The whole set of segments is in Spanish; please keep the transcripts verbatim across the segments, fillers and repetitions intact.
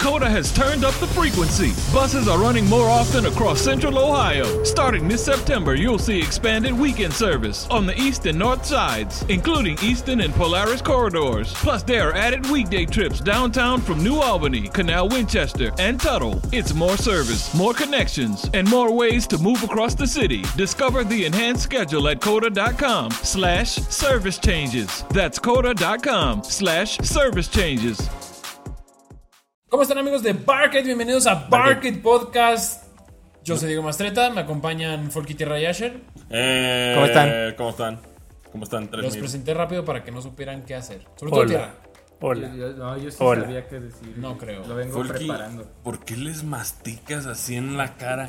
Coda has turned up the frequency. Buses are running more often across central Ohio. Starting this September, you'll see expanded weekend service on the east and north sides, including Easton and Polaris corridors. Plus, there are added weekday trips downtown from New Albany, Canal Winchester, and Tuttle. It's more service, more connections, and more ways to move across the city. Discover the enhanced schedule at coda.com slash service changes. That's coda.com slash service changes. ¿Cómo están, amigos de Barked? Bienvenidos a Barked Podcast. Yo soy Diego Mastreta, me acompañan Folky Tierra y Asher. Eh, ¿Cómo están? ¿Cómo están? ¿Cómo están? Tres Los mil. presenté rápido para que no supieran qué hacer. Sobre todo Hola. Tierra. Hola. Yo, yo- no, yo sí Hola. sabía qué decir. No creo. Lo vengo Folky, preparando. ¿por qué les masticas así en la cara?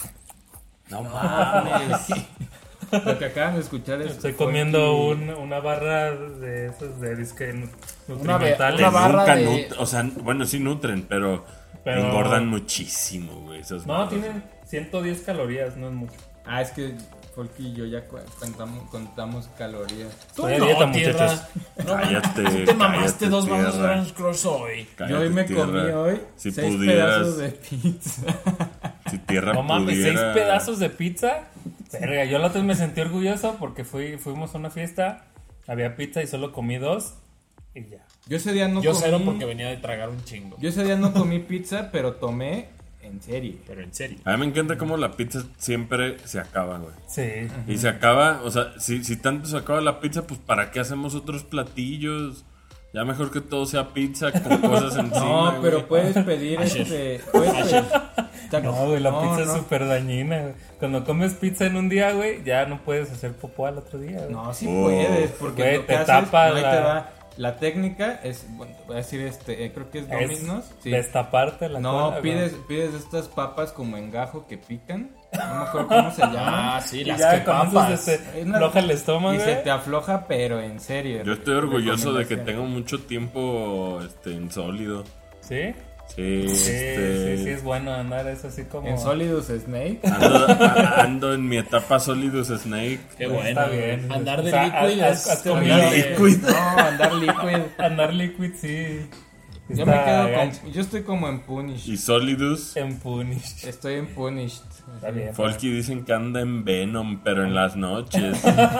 No mames. Lo que acaban de escuchar es. Estoy Folky- comiendo un- una barra de esas de disque nu- Una ve- nutrimentales. una barra Nunca de- nut- o sea, bueno, sí nutren, pero, Pero- engordan muchísimo, güey. Esas No, barras. tienen ciento diez calorías, no es mucho. Ah, es que Folky y yo ya cu- contamos, contamos calorías. Tú Estoy a no, dieta, Tierra. muchachos. No, Cállate, tú te mamaste cállate, dos vasos de Tierra. Orange Cross hoy. Cállate, yo hoy me tierra. comí hoy Si seis pudieras, pedazos de pizza. si tierra No mames, seis pudiera- pedazos de pizza. Verga, yo la otra vez me sentí orgulloso porque fui, fuimos a una fiesta, había pizza y solo comí dos y ya. Yo ese día no Yo comí. cero porque venía de tragar un chingo. Yo ese día no comí pizza, pero tomé en serio. Pero en serio. A mí me encanta cómo la pizza siempre se acaba, güey. Sí. Y se acaba, o sea, si, si tanto se acaba la pizza, pues ¿para qué hacemos otros platillos? Ya mejor que todo sea pizza con cosas encima. No, güey. pero puedes pedir este. Puedes pedir- No, güey, la No, pizza no. es súper dañina, güey. Cuando comes pizza en un día, güey, ya no puedes hacer popó al otro día, güey. No, sí Oh. puedes, porque Güey, lo que te haces, tapa no, ahí la- te va. La técnica es, bueno, voy a decir este, eh, creo que es Es Domino's. Sí. destaparte la No, cola, güey. pides, pides estas papas como en gajo que pican. No me acuerdo cómo se llaman. Ah, sí, Y las ya que con eso papas. se te Es una- afloja el estómago, y se güey. te afloja, pero en serio. Yo estoy orgulloso de que Recomendación. tengo mucho tiempo este, en sólido. ¿Sí? Sí, Sí, este, sí, sí, es bueno andar, es así como... En Solidus Snake. Ando, a- ando en mi etapa Solidus Snake. Qué Está bueno. bien. Andar de O sea, liquid has- es has como- comido- Andar Liquid. No, andar liquid. Andar liquid, sí. Yo Está me quedo gacho. con. Yo estoy como en Punish. Y Solidus, En Punish. Estoy en Punished. Está bien. Folky dicen que anda en Venom, pero en las noches.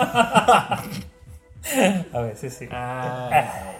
A veces sí. Ah,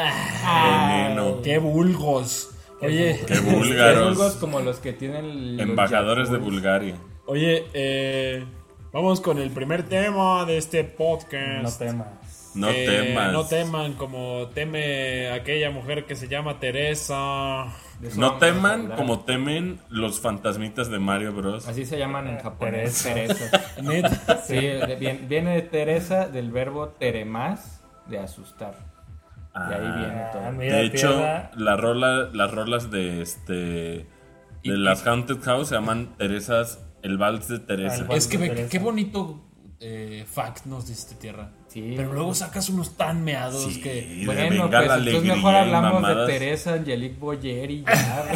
Veneno. Qué vulgos. Oye, Qué vulgos búlgaros. como los que tienen los Embajadores de Yakult. Bulgaria. oye, eh, vamos con el primer tema de este podcast. No temas. No Eh, temas. No teman como teme aquella mujer que se llama Teresa. De eso No vamos a teman hablar. como temen los fantasmitas de Mario Bros. Así se llaman en japonés. Teresa. Teresa. Neta. Sí, de- viene, viene de Teresa del verbo teremás, de asustar. De ahí viene todo. Ah, mira, De hecho, tierra. la rola, las rolas de este de las Haunted House se llaman Teresas, el vals de Teresa. El vals. Es que ve- Teresa. qué bonito eh, fact nos diste, Tierra. Sí. Pero luego sacas unos tan meados Sí, que... de Bueno, venga pues la entonces alegría mejor y hablamos mamadas. de Teresa Angelique Boyer y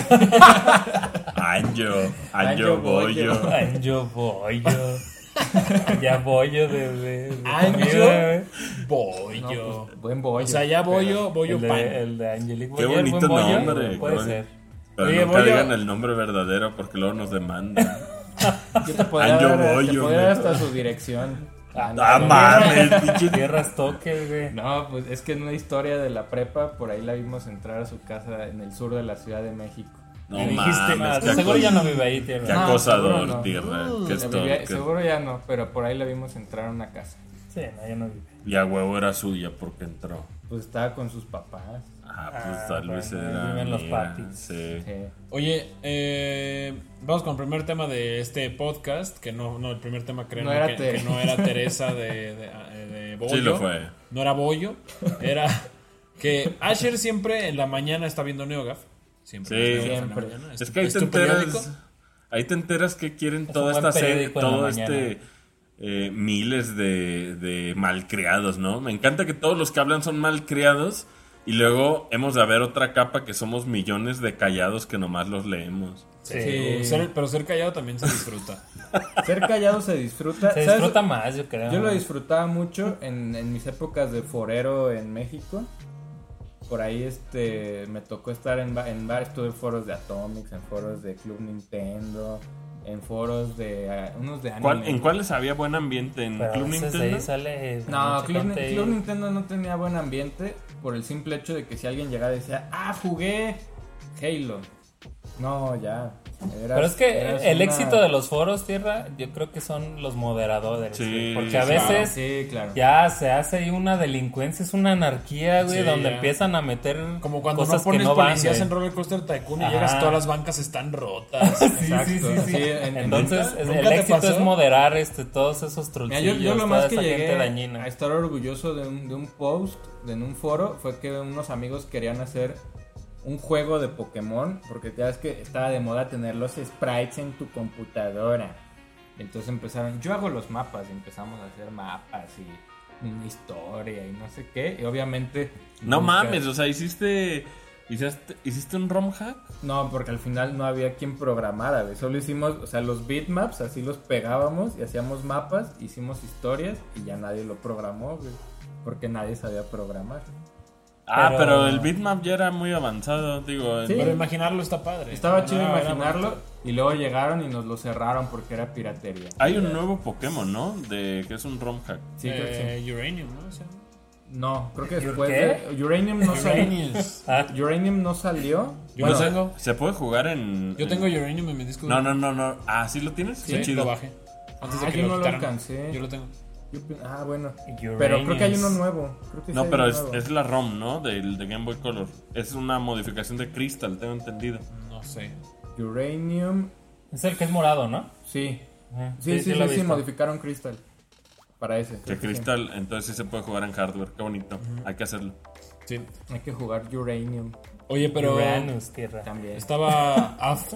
ya. Anjo, Anjo Anjo Bollo. Bollo. Ay, yo voy, yo. Ya voy yo de, de, de Anjo. comida, güey. Bollo. No, pues, buen bollo. O sea, ya bollo, bollo El pan. de, el de Angelique Qué Boyer, bonito buen bollo, nombre. puede qué ser. bonito. Pero Oye, nunca Bollo. digan el nombre verdadero porque luego nos demandan. Yo te podría Anjo dar, te Bollo, podría dar güey. hasta su dirección. Ah, no, mames, pinche. Tierras toques, güey. No, pues es que en una historia de la prepa, por ahí la vimos entrar a su casa en el sur de la Ciudad de México. No Y dijiste, mames, ah, qué seguro acos- ya no vive ahí, Qué tierra. No, acosador, seguro no. tierra. Uh, Qué la vivía- stalker. seguro ya no, pero por ahí la vimos entrar a una casa. Sí, no, ya no vive. Y a huevo era suya porque entró. Pues estaba con sus papás. Ah, pues Ah, tal vez bueno, era. viven los mía, patis. Sí. Sí. Oye, eh, vamos con el primer tema de este podcast, que no, no el primer tema creo No era que, Tere. que no era Teresa de, de, de Bollo. Sí lo fue. No era Bollo, era que Asher siempre en la mañana está viendo NeoGaf. Siempre. Sí. ves NeoGaf en la Siempre. mañana. Es que ahí ¿Es te tu periódico? enteras. Ahí te enteras que quieren un toda buen esta serie, periódico en la todo mañana. este eh, miles de, de malcriados, ¿no? Me encanta que todos los que hablan son malcriados y luego hemos de haber otra capa que somos millones de callados que nomás los leemos. Sí. Sí. Ser- pero ser callado también se disfruta. Ser callado se disfruta. Se ¿Sabes? disfruta más, yo creo. Yo lo disfrutaba mucho en, en mis épocas de forero en México. por ahí este me tocó estar en, en varios, estuve en foros de Atomics, en foros de Club Nintendo, en foros de uh, unos de anime. ¿Cuál, ¿En cuáles había buen ambiente? ¿En Pero Club a veces Nintendo? ahí sale No, mucha Club, gente ahí. Club Nintendo no tenía buen ambiente por el simple hecho de que si alguien llegaba y decía, ah, jugué Halo. No, ya. Eras- Pero es que eras el una- éxito de los foros, Tierra, yo creo que son los moderadores. Sí, güey, porque a sí. veces Sí, claro. ya se hace ahí una delincuencia, es una anarquía, güey, Sí, donde ya. empiezan a meter Como cuando cosas no pones que no van, policías güey. en Roller Coaster Tycoon y Ajá. llegas y todas las bancas están rotas. Sí, Exacto. sí, sí, sí. Sí, en- en- Entonces, ¿neta? es- ¿Nunca el te éxito pasó? es moderar este, todos esos Mira, trolcillos, yo, yo lo toda más que esa gente llegué dañina. a estar orgulloso de un, de un post, de en un foro, fue que unos amigos querían hacer un juego de Pokémon, porque ya ves que estaba de moda tener los sprites en tu computadora. Entonces empezaron, yo hago los mapas, y empezamos a hacer mapas y una historia y no sé qué, y obviamente... No nunca- mames, o sea, hiciste, hiciste, ¿hiciste un ROM hack? No, porque al final no había quien programara, güey. Solo hicimos, o sea, los bitmaps, así los pegábamos y hacíamos mapas, hicimos historias y ya nadie lo programó, güey. Porque nadie sabía programar. Ah, Pero- pero el bitmap ya era muy avanzado, digo. Sí. Pero imaginarlo está padre. Estaba chido Ah, era imaginarlo bonito. y luego llegaron y nos lo cerraron porque era piratería. Hay un nuevo Pokémon, ¿no? De que es un ROM hack. Sí, creo que sí. Eh, Uranium, ¿no? O sea, No, creo que ¿Ur después qué? de... Uranium no salió. Uranius. Ah, Uranium no salió. Yo Bueno, lo tengo. Se puede jugar en. Yo tengo Uranium en mi disco. No, no, no, no. Ah, ¿sí lo tienes? Sí, Qué chido. lo bajé. Antes de Ah, que yo lo no lo quitaran. alcancé. Yo lo tengo. Yo pe- Ah, bueno. Uranius. Pero creo que hay uno nuevo. Creo que sí No, hay pero uno es, nuevo. es la ROM, ¿no? Del de Game Boy Color. Es una modificación de Crystal, tengo entendido. No sé. Uranium... es el que es morado, ¿no? Sí. Ajá. Sí, sí, sí, lo he sí, visto. modificaron Crystal. Para ese. Que creo que sí. Crystal, entonces sí se puede jugar en hardware. Qué bonito. Hay que hacerlo. Sí. Hay que jugar Uranium Oye, pero Uranus, Tierra. también. estaba aft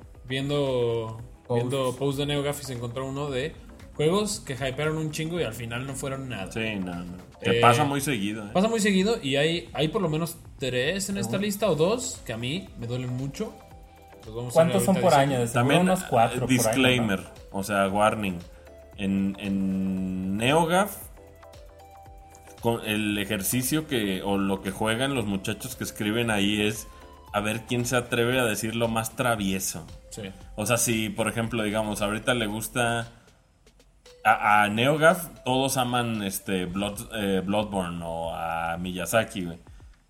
viendo Posts. viendo post de NeoGaf y se encontró uno de juegos que hypearon un chingo y al final no fueron nada. Sí, no, no. Que Eh, pasa muy seguido, ¿eh? Pasa muy seguido y hay, hay por lo menos tres en esta lista o dos que a mí me duelen mucho. Los vamos a ir ¿Cuántos son ahorita por diciendo. año? De seguro También, unos cuatro. eh, por año, ¿no? disclaimer, o sea, warning. En, en NeoGaf, con el ejercicio que o lo que juegan los muchachos que escriben ahí es a ver quién se atreve a decir lo más travieso. Sí. O sea, si por ejemplo, digamos, ahorita le gusta a, a NeoGaf, todos aman este Blood, eh, Bloodborne o a Miyazaki, güey.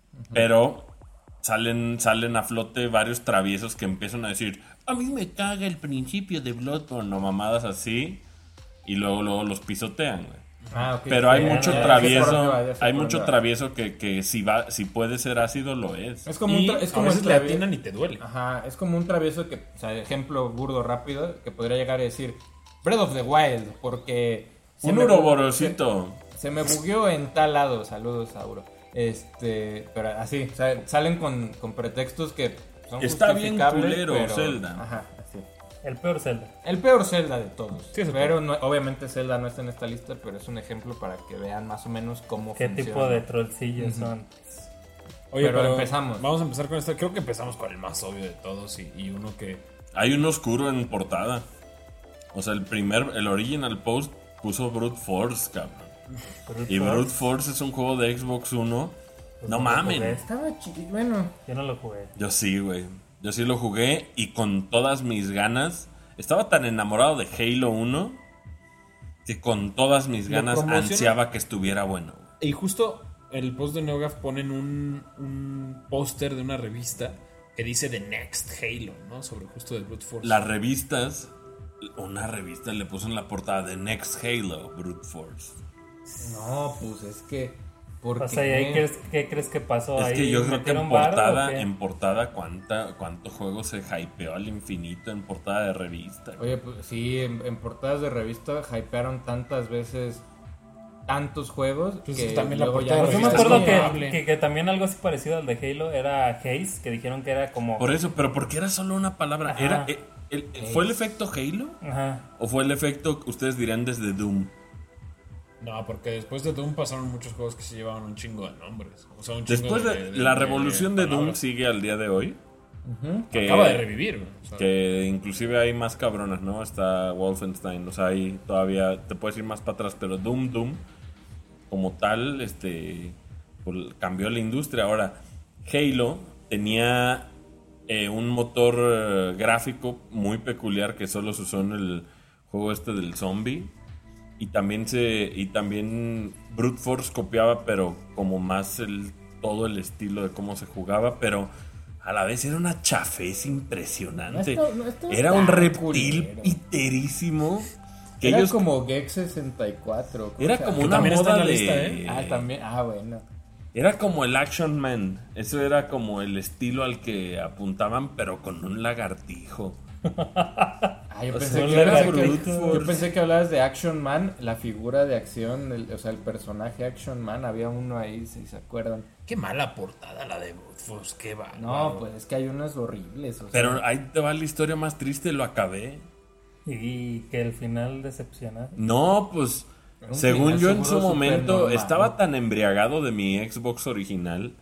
Pero salen, salen a flote varios traviesos que empiezan a decir, a mí me caga el principio de Bloodborne o mamadas así, y luego, luego los pisotean, güey. Ah, ok. Pero hay Ya, mucho ya, ya sé por travieso, dónde va, ya sé hay por mucho dónde va. travieso que, que si va, si puede ser ácido, lo es. Es como Y un tra- es a como veces un le travi- atinan y te duele. Ajá, es como un travieso que, o sea, ejemplo burdo rápido, que podría llegar a decir Breath of the Wild, porque se Un me- uroborosito. Se, se me bugueó en tal lado, saludos a Uro. Este, pero así, o sea, salen con, con pretextos que son Está bien justificables, culero, pero- Zelda. Ajá, así. El peor Zelda. El peor Zelda de todos. Sí, eso pero no- obviamente Zelda no está en esta lista, pero es un ejemplo para que vean más o menos cómo ¿Qué funciona. tipo de trollcillos son? Oye, Pero pero, empezamos. Vamos a empezar con esto. Creo que empezamos con el más obvio de todos y, y uno que... Hay un oscuro en portada. O sea, el primer, el original post puso Brute Force, cabrón. Brute Y Force. Brute Force es un juego de Xbox One. Pues No no lo mamen. jugué. Estaba chiquito, bueno. Yo no lo jugué. Yo sí, güey. Yo sí lo jugué y con todas mis ganas. Estaba tan enamorado de Halo uno que con todas mis Lo ganas promociona- ansiaba que estuviera bueno. güey. Y justo el post de NeoGaf ponen un, un póster de una revista que dice The Next Halo, ¿no? Sobre justo de Brute Force. Las revistas, una revista le puso en la portada de Next Halo, Brute Force. No, pues es que. ¿Por O qué? sea, ¿y ahí crees- ¿qué crees que pasó Es ahí? que yo creo que en ¿Metieron varo o portada, qué? en portada, ¿cuánta, cuánto juego se hypeó al infinito en portada de revista? Oye, pues sí, en, en portadas de revista hypearon tantas veces tantos juegos Pues que es también la luego portada ya de Yo no me revista existe. acuerdo que, amable. que, que también algo así parecido al de Halo era Haze, que dijeron que era como... Por eso, pero ¿por qué era solo una palabra? Ajá. Era, eh, el- ¿Fue el efecto Halo? Ajá. ¿O fue el efecto que ustedes dirían desde Doom? No, porque después de Doom pasaron muchos juegos que se llevaban un chingo de nombres. O sea, un chingo Después de, la revolución de Doom palabras. sigue al día de hoy. que, Acaba de revivir, güey. O sea, que inclusive hay más cabronas, ¿no? Está Wolfenstein, o sea, ahí todavía te puedes ir más para atrás, pero Doom, Doom, como tal, este, pues, cambió la industria. Ahora, Halo tenía eh, un motor eh, gráfico muy peculiar que solo se usó en el juego este del zombie. Y también se y también Brute Force copiaba, pero como más el todo el estilo de cómo se jugaba, pero a la vez era una chafez impresionante. No, esto- no, esto era está un reptil culero. piterísimo. Que Era ellos, como Gex sesenta y cuatro. ¿cómo era se como llama? una también está en moda la de... lista, ¿eh? Ah, también. Ah, bueno. Era como el Action Man. Eso era como el estilo al que apuntaban, pero con un lagartijo. Ah, yo, O pensé sea, que era eras- Brute que- Force. yo pensé que hablabas de Action Man, la figura de acción, el- o sea, el personaje Action Man. Había uno ahí, si se acuerdan. Qué mala portada la de Brute Force, qué va. No, pues es que hay unos horribles. O sea, Pero ahí te va la historia más triste, lo acabé. Y que el final decepciona. No, pues, Era un según final yo en su seguro momento supernormal, estaba ¿no? tan embriagado de mi Xbox original.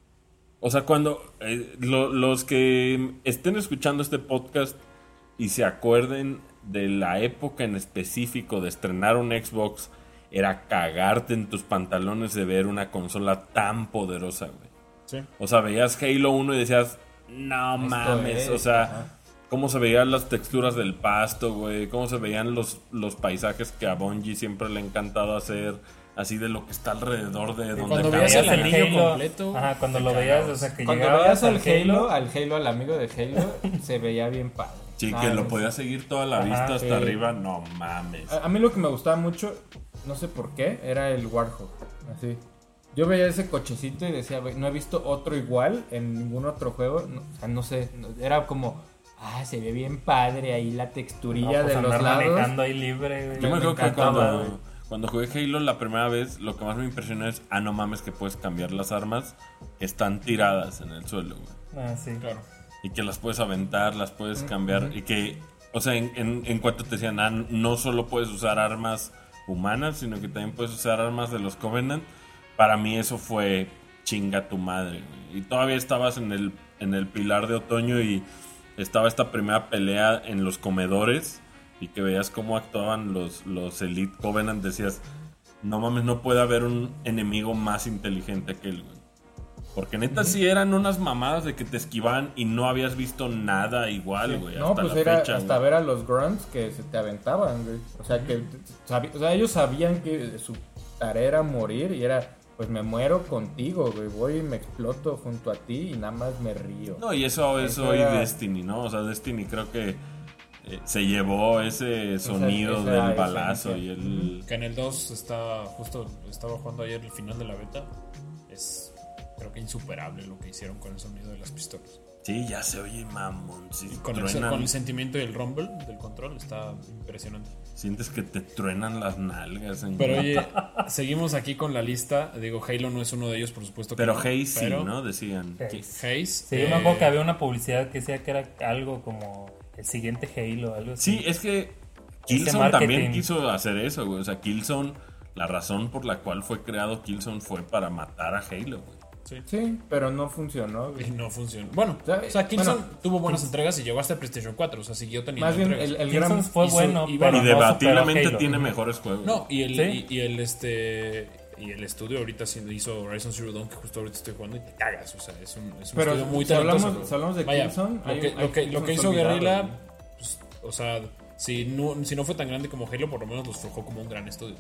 O sea, cuando eh, lo- los que estén escuchando este podcast y se acuerden de la época en específico de estrenar un Xbox, era cagarte en tus pantalones de ver una consola tan poderosa, güey. Sí. O sea, veías Halo uno y decías, no Esto mames, es, o sea, ajá. cómo se veían las texturas del pasto, güey, cómo se veían los, los paisajes que a Bungie siempre le ha encantado hacer, así de lo que está alrededor de donde cuando acaba. veías el Veías anillo completo, Ajá, cuando te lo veías, cagabas. o sea, que Cuando llegabas veías al al Halo, al Halo, al amigo de Halo, se veía bien padre. Sí, Ah, que lo no podías seguir toda la Ajá, vista hasta sí. arriba, no mames. A, a mí lo que me gustaba mucho, no sé por qué, era el Warhawk. Así. Yo veía ese cochecito y decía, "Güey, no he visto otro igual en ningún otro juego. No, o sea, no sé, no- era como, ah, se ve bien padre ahí la No, texturilla pues de los andar lados. manejando ahí libre, güey. Yo me me acuerdo que encantaba, cuando, güey. cuando jugué Halo la primera vez, lo que más me impresionó es, ah, no mames, que puedes cambiar las armas que están tiradas en el suelo, güey. Ah, sí. Claro. Y que las puedes aventar, las puedes cambiar. Y que, o sea, en, en, en cuanto te decían, ah, no solo puedes usar armas humanas, sino que también puedes usar armas de los Covenant. Para mí eso fue chinga tu madre, güey. Y todavía estabas en el, en el pilar de otoño y estaba esta primera pelea en los comedores. Y que veías cómo actuaban los, los Elite Covenant. Decías, no mames, no puede haber un enemigo más inteligente que él, güey. Porque neta sí eran unas mamadas de que te esquivaban y no habías visto nada igual, güey. No, hasta pues la era fecha, hasta güey. ver a los grunts que se te aventaban, güey. O sea, que sabi- o sea, ellos sabían que su tarea era morir y era, pues me muero contigo, güey. Voy y me exploto junto a ti y nada más me río. No, y eso es Eso hoy era- Destiny, ¿no? O sea, Destiny creo que eh, se llevó ese sonido esa del esencia. balazo y el... Que en el dos está, justo estaba jugando ayer el final de la beta. Es, creo que insuperable lo que hicieron con el sonido de las pistolas. Sí, ya se oye mamón. Sí, Con el, truenan. con el sentimiento y el rumble del control está impresionante. Sientes que te truenan las nalgas. En... Pero oye, seguimos aquí con la lista. Digo, Halo no es uno de ellos, por supuesto que Pero no. Haze sí, pero ¿no? Decían. que- Haze. Sí, eh, yo me acuerdo que había una publicidad que decía que era algo como el siguiente Halo, algo así. Sí, es que Ese Killzone marketing. también quiso hacer eso, güey. O sea, Killzone, la razón por la cual fue creado Killzone fue para matar a Halo, güey. Sí. Sí, pero no funcionó, Y güey. no funcionó. Bueno, ¿Sabe? o sea, Killzone Bueno, tuvo buenas entregas y llegó hasta el PlayStation cuatro. O sea, siguió teniendo Más bien, entregas. el, el Killzone gran... fue hizo- bueno, y pero Y no debatiblemente superó Halo. tiene mejores juegos. No, y el, Sí. y, y el este y el estudio ahorita haciendo- hizo Horizon Zero Dawn, que justo ahorita estoy jugando y te cagas. O sea, es un, es un Pero estudio muy si hablamos- talentoso. si hablamos de Vaya, Killzone, lo hay- que, hay lo que, lo que Killzones hizo olvidados, Guerrilla, ¿no? pues, o sea, si no, si no fue tan grande como Halo, por lo menos los forjó como un gran estudio.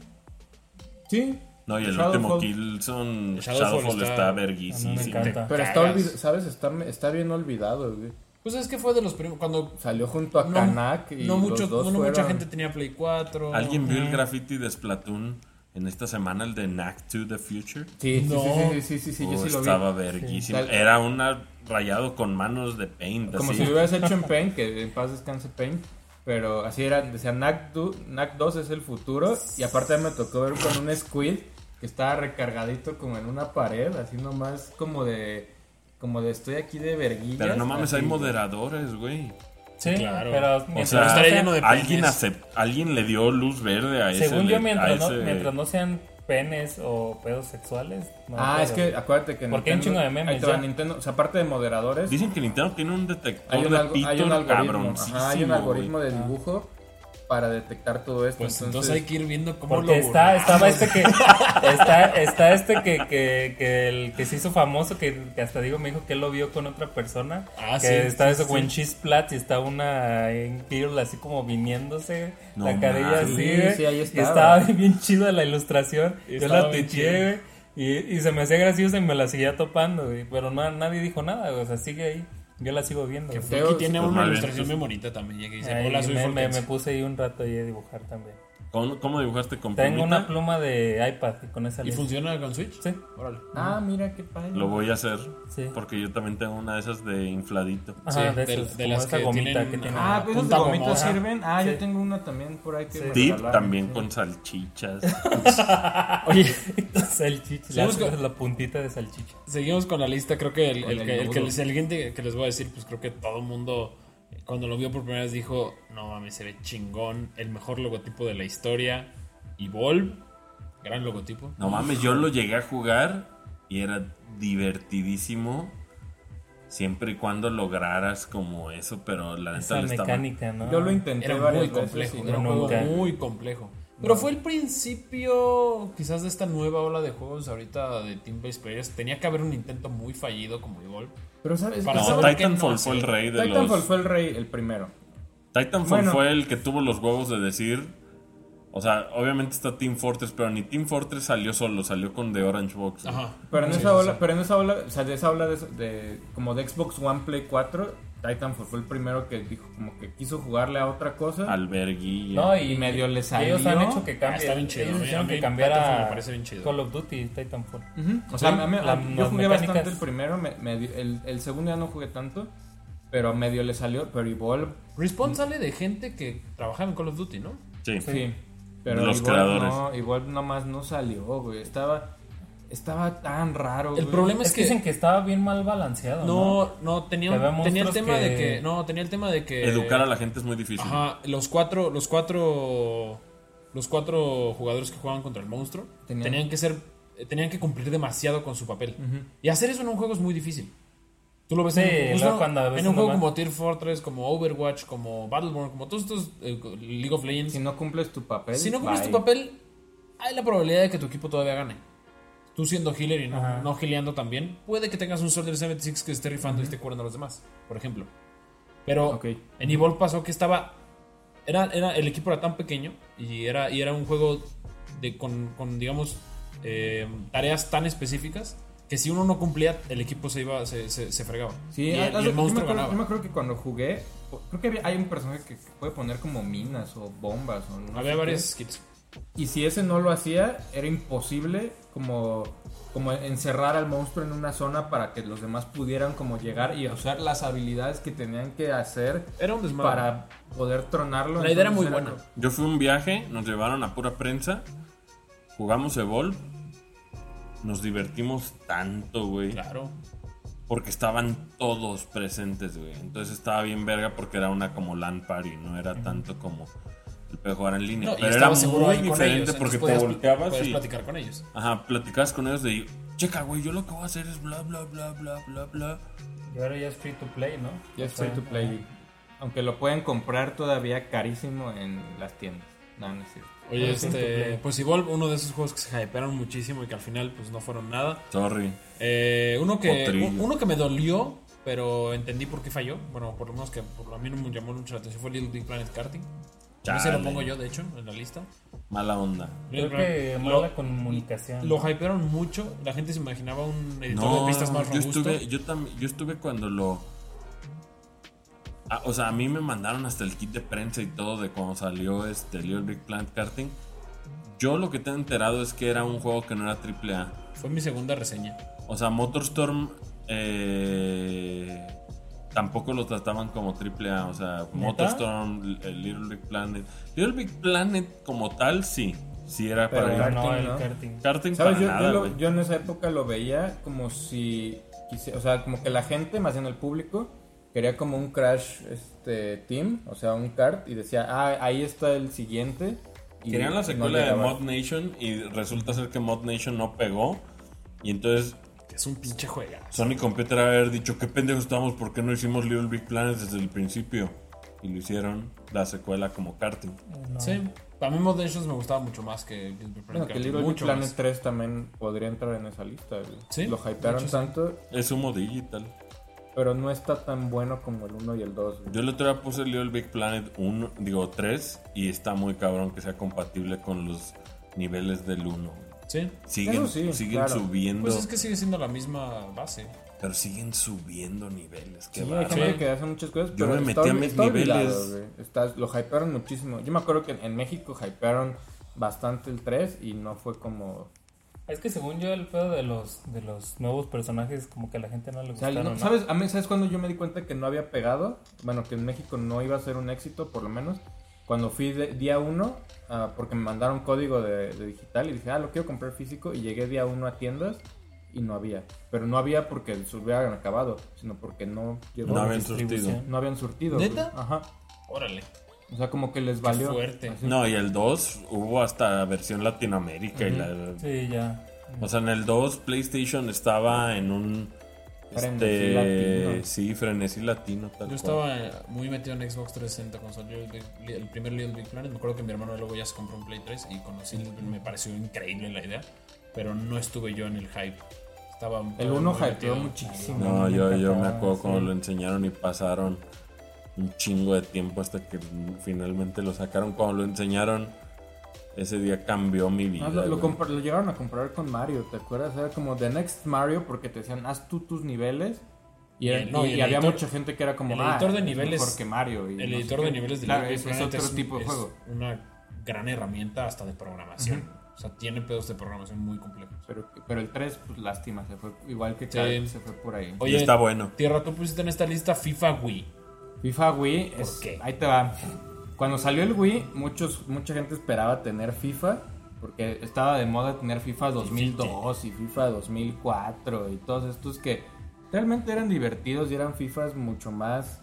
Sí. No, y el Shadowfall. último Killzone, Shadowfall Shadowfall está- está a mí me verguísimo. encanta. Pero está Cagas. olvidado, ¿sabes? Está, está bien olvidado, güey. Pues es que fue de los primeros. Cuando. Salió junto a No, Kanak y no, mucho, los dos no, no mucha fueron- gente tenía Play cuatro. ¿Alguien vio el graffiti de Splatoon en esta semana, el de Knack to the Future? Sí, sí, No. sí, sí, sí, sí, sí, yo Oh, sí lo vi. estaba verguísimo. Sí. Era un rayado con manos de paint. Como así. si lo hubieras hecho en Paint, que en paz descanse Paint. Pero así era, decía Knack dos es el futuro. Y aparte me tocó ver con un Squid que estaba recargadito como en una pared, así nomás como de como de estoy aquí de verguillas. Pero no mames, así. hay moderadores, güey. Sí, Claro. pero O mientras sea, no estaría sean- lleno de alguien, penes. acep- alguien le dio luz verde a ese. según yo, a mientras no, ese- mientras no sean penes o pedos sexuales. no Ah, hay es pedo. que acuérdate que Porque hay un chingo de memes ahí te va ya. Nintendo, o sea, aparte de moderadores, Dicen que Nintendo tiene un detector hay un, de algo- pito hay un algoritmo, cabroncísimo, ajá, hay un güey. algoritmo de dibujo para detectar todo esto. Pues entonces, entonces hay que ir viendo cómo porque lo está, estaba este que está, está este que, que, que el que se hizo famoso, que, que hasta digo me dijo que él lo vio con otra persona, ah, que sí, está sí, eso sí. When She's Flat y está una en Girl así como viniéndose No la carilla mames. así, Sí, güey, sí, ahí y estaba. estaba bien, bien chida la ilustración, Y yo estaba la bien tuiteé, güey, y, y se me hacía gracioso y me la seguía topando, güey, pero no, nadie dijo nada, güey, o sea, sigue ahí. Yo la sigo viendo. Que güey. Folky Feo, tiene pues, una más bien, ilustración pues, bien bonita también. Ya que dice, Ahí hola, soy me, me, Folkense. me puse ahí un rato ahí a dibujar también. ¿Cómo, cómo dibujaste con Tengo plumita? una pluma de iPad y con esa ¿Y línea. funciona con Switch? Sí. Órale. Ah, mira qué padre. Lo voy a hacer. Sí. Porque yo también tengo una de esas de infladito. Ajá, Sí, de, de- esos, de como las esa que gomita tienen- que tiene. Ah, pues esos de Punta gomitas gomosa. sirven. Ah, Sí. yo tengo una también por ahí que Sí. me Tip regalaron. también Sí. con salchichas. Oye, Salchicha, Seguimos la, con- la puntita de salchicha. seguimos con la lista. Creo que el, Con el el que, el, que nudo. el siguiente que les voy a decir, pues creo que todo el mundo, cuando lo vio por primera vez, dijo: no mames, se ve chingón. El mejor logotipo de la historia. Evolve, gran logotipo. No mames, yo lo llegué a jugar y era divertidísimo. Siempre y cuando lograras como eso, pero la neta Esa le estaba... mecánica, ¿no? Yo lo intenté Era varias muy veces complejo, y era un no juego nunca. muy complejo. Pero fue el principio, quizás, de esta nueva ola de juegos ahorita de Team-Based Players. Tenía que haber un intento muy fallido como Evolve. Pero sabes, Para No, saber qué Titanfall no fue el hacer. rey de Titanfall los... fue el rey, el primero. Titanfall Bueno. fue el que tuvo los huevos de decir... O sea, obviamente está Team Fortress, pero ni Team Fortress salió solo, salió con The Orange Box. ¿no? Ajá. Pero en Sí, esa sí, ola, sí. pero en esa ola, o sea, de esa ola de, de- como de Xbox One Play cuatro, Titanfall fue el primero que dijo como que quiso jugarle a otra cosa. Alberguilla. No, Y y, medio le y salió. ellos han hecho que Ah, cambie. está bien chido. Ellos A mí- hicieron a mí que cambiara Titanfall me parece bien chido. Call of Duty, Titanfall. Ujú. O sea, Sí, a mí- la- a- yo las jugué mecánicas- bastante el primero, me- medio- el, el segundo ya no jugué tanto, pero medio le salió, pero Evolve, Respawn sale de gente que trabajaba en Call of Duty, ¿no? Sí. sí. Pero De los Evolve creadores. no, Evolve nomás no salió, güey. Estaba, estaba tan raro, El güey. problema es Es que que... dicen que estaba bien mal balanceado, ¿no? No, no, tenía, Que había un- tenía el monstruos tema de que- que... No, tenía el tema de que... Educar a la gente es muy difícil. Ajá, los cuatro, los cuatro, los cuatro jugadores que jugaban contra el monstruo Tenían- tenían, que ser, eh, tenían que cumplir demasiado con su papel. Y hacer eso en un juego es muy difícil. Tú lo ves Sí, en, luego justo cuando a veces en un juego nomás- como Team Fortress, como Overwatch, como Battleborn, como todos estos eh, League of Legends. Si no cumples tu papel, Si no cumples bye. tu papel, hay la probabilidad de que tu equipo todavía gane. Tú siendo healer y no, Ajá. no healeando también, puede que tengas un Soldier setenta y seis que esté rifando y esté curando a los demás, por ejemplo. Pero Ok. en Evolve pasó que estaba. Era, era, el equipo era tan pequeño y era, y era un juego de, con, con, digamos, eh, tareas tan específicas que si uno no cumplía, el equipo se iba se, se, se fregaba. Sí, y, el- haz- y haz- el yo, me monstruo acuerdo, ganaba. yo me acuerdo que cuando jugué, creo que había- hay un personaje que puede poner como minas o bombas. O no Había sé varios qué. skits. Y si ese no lo hacía, era imposible como, como encerrar al monstruo en una zona para que los demás pudieran como llegar y usar las habilidades que tenían que hacer Era un desmadre. para poder tronarlo. La idea era Entonces muy buena. como- Yo fui a un viaje, nos llevaron a pura prensa, jugamos Evolve, nos divertimos tanto, güey. Claro. Porque estaban todos presentes, güey. Entonces estaba bien verga porque era una como LAN party, no era tanto como el pedo de jugar en línea. No, y Pero era estaba seguro muy ahí con diferente ellos, porque entonces te podías- volteabas podías y... platicar con ellos. Ajá, platicabas con ellos de... Checa, güey, yo lo que voy a hacer es bla, bla, bla, bla, bla, bla. Y ahora ya es free to play, ¿no? Ya es O sea, free to play. Aunque lo pueden comprar todavía carísimo en las tiendas. No, no es cierto. Oye, Bueno, free to este, play. pues Evolve, uno de esos juegos que se hypearon muchísimo y que al final pues no fueron nada. Sorry. Eh, uno que Potrillo. un- uno que me dolió, pero entendí por qué falló. Bueno, por lo menos que por a mí no me llamó mucho la atención fue Little Big Planet Karting. A veces lo Chale. pongo yo, de hecho, en la lista. Mala onda. Little Creo que Planet- mala lo, comunicación. lo hypearon mucho. La gente se imaginaba un editor No, de pistas más yo robusto. estuve, yo también, yo estuve cuando lo... Ah, o sea, a mí me mandaron hasta el kit de prensa y todo de cuando salió este Little Big Planet Karting. Yo lo que tengo enterado es que era un juego que no era triple A. Fue mi segunda reseña. O sea, MotorStorm eh, tampoco lo trataban como triple A. O sea, MotorStorm, el Little Big Planet. Little Big Planet como tal, sí. Sí era Pero para Pero ir. no, Karting, el ¿no? karting. Karting ¿Sabes? para Yo, nada, yo, güey. lo- yo en esa época lo veía como si quisi- o sea, como que la gente, más bien el público, quería como un Crash este team, o sea, un kart, y decía, ah, ahí está el siguiente. Y Querían la no secuela de llegaba. Mod Nation y resulta ser que Mod Nation no pegó. Y entonces Que es un pinche juega. Sony Computer haber dicho, qué pendejos estamos, ¿por qué no hicimos Little Big Planet desde el principio? y lo hicieron la secuela como karting. No. Sí, a mí Mod Nations me gustaba mucho más que Little Big Planet Bueno, que Karting, Little Big mucho Planet más. tres también podría entrar en esa lista. güey. Sí, Lo de hypearon hecho, sí. tanto, Es humo digital. pero no está tan bueno como el uno y el dos. güey. Yo el otro día puse Little Big Planet uno, digo tres, y está muy cabrón que sea compatible con los niveles del uno. Sí, Siguen, Eso sí, siguen claro. subiendo, pues es que sigue siendo la misma base. pero siguen subiendo niveles. Qué Sí, hay bárbaro. gente Sí. que hace muchas cosas, Yo pero me está, metí a mis está olvidado, niveles. güey. Está- lo hypearon muchísimo. Yo me acuerdo que en México hypearon bastante el tres y no fue como... Es que según yo el pedo de los de los nuevos personajes como que a la gente no le O sea, gustaron, no- ¿no? ¿sabes? A mí, ¿sabes cuando yo me di cuenta que no había pegado? Bueno, que en México no iba a ser un éxito, por lo menos. Cuando fui de- día uno, ah, porque me mandaron código de, de digital y dije, ah, lo quiero comprar físico. Y llegué día uno a tiendas y no había. Pero no había porque se hubieran acabado, sino porque no llegó. No habían distribución. surtido. No habían surtido. ¿Neta? güey. Ajá. Órale. O sea, como que les valió. fuerte. Así. No, y el dos hubo hasta versión Latinoamérica. y la, Sí, ya. o sea, en el dos PlayStation estaba en un... Frenesí Este, latino. sí, frenesí latino. Tal Yo cual. estaba eh, muy metido en Xbox trescientos sesenta cuando salió el, Big- el primer Little Big Planet. Me acuerdo que mi hermano luego ya se compró un Play tres y conocí, me pareció increíble la idea, pero no estuve yo en el hype. Estaba El muy uno metido. hypeó muchísimo. No, yo, yo me encantaba, acuerdo cuando sí. lo enseñaron y pasaron un chingo de tiempo hasta que finalmente lo sacaron. Cuando lo enseñaron, ese día cambió mi vida. Ah, lo, lo güey. compar- lo llegaron a comprar con Mario, ¿te acuerdas? Era como The Next Mario porque te decían, haz tú tus niveles. Y, era- Y el- no, y- y el y había editor- mucha gente que era como, el ah, editor de es niveles- mejor que Mario. y El no sé editor qué. de niveles de Claro, Little es, Big es Planet otro un- tipo de es juego. una gran herramienta hasta de programación. O sea, tiene pedos de programación muy complejos. Pero, pero el tres, pues lástima, se fue igual que Sí. Kyle, se fue por ahí. Oye, está bueno. Tierra, tú pusiste en esta lista FIFA Wii. FIFA Wii, es, qué? ahí te va. Cuando salió el Wii, muchos, mucha gente esperaba tener FIFA, porque estaba de moda tener FIFA dos mil dos y FIFA dos mil cuatro y todos estos que realmente eran divertidos y eran FIFAs mucho más...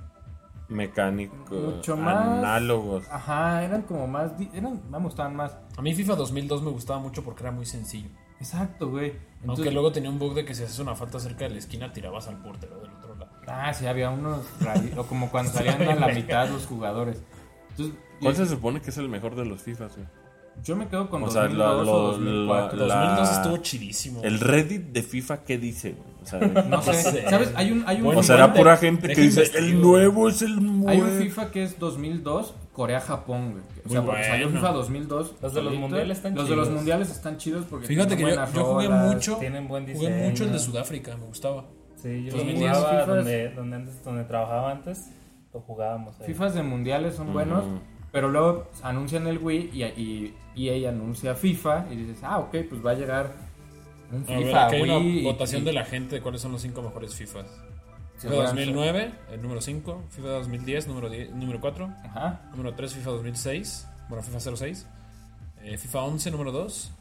Mecánico, Mucho más... análogos. Ajá, eran como más... di- Eran, me gustaban más. A mí FIFA dos mil dos me gustaba mucho porque era muy sencillo. Exacto, güey. Aunque Entonces- luego tenía un bug de que si haces una falta cerca de la esquina, tirabas al portero del otro lado. Ah, sí, había unos... rari- o como cuando salían a la mitad los jugadores. Entonces, ¿Cuál yo, se supone que es el mejor de los FIFAs, güey? yo me quedo con O sea, dos mil dos lo- o lo- dos mil cuatro. La- dos mil dos estuvo chidísimo. El Reddit de FIFA, ¿qué dice, güey? O sea, No sé, sé. ¿sabes? Hay un... Hay un Bueno, o será Deja- pura gente que deja dice, investigo. el nuevo es el nuevo. Hay un FIFA que es dos mil dos, Corea-Japón, güey. O sea, Muy porque salió bueno. FIFA dos mil dos. Los de los solito. mundiales están Los de los chidos. mundiales están chidos porque Fíjate que tienen yo, buenas yo jugué rolas. mucho. tienen buen Jugué diseño. mucho el de Sudáfrica, me gustaba. Sí, yo dos lo mil diez jugaba FIFAs. donde, donde, antes, donde trabajaba antes, lo jugábamos ahí. FIFAs de mundiales son buenos, pero luego anuncian el Wii y, y E A anuncia FIFA y dices, ah, ok, pues va a llegar un A ver, FIFA aquí hay Wii. una y- votación y- de la gente de cuáles son los cinco mejores FIFAs. FIFA Seguro- dos mil nueve, el número cinco. FIFA dos mil diez, número, diez, número cuatro. Ajá. Número tres, FIFA dos mil seis. Bueno, FIFA cero seis. Eh, FIFA once, número dos.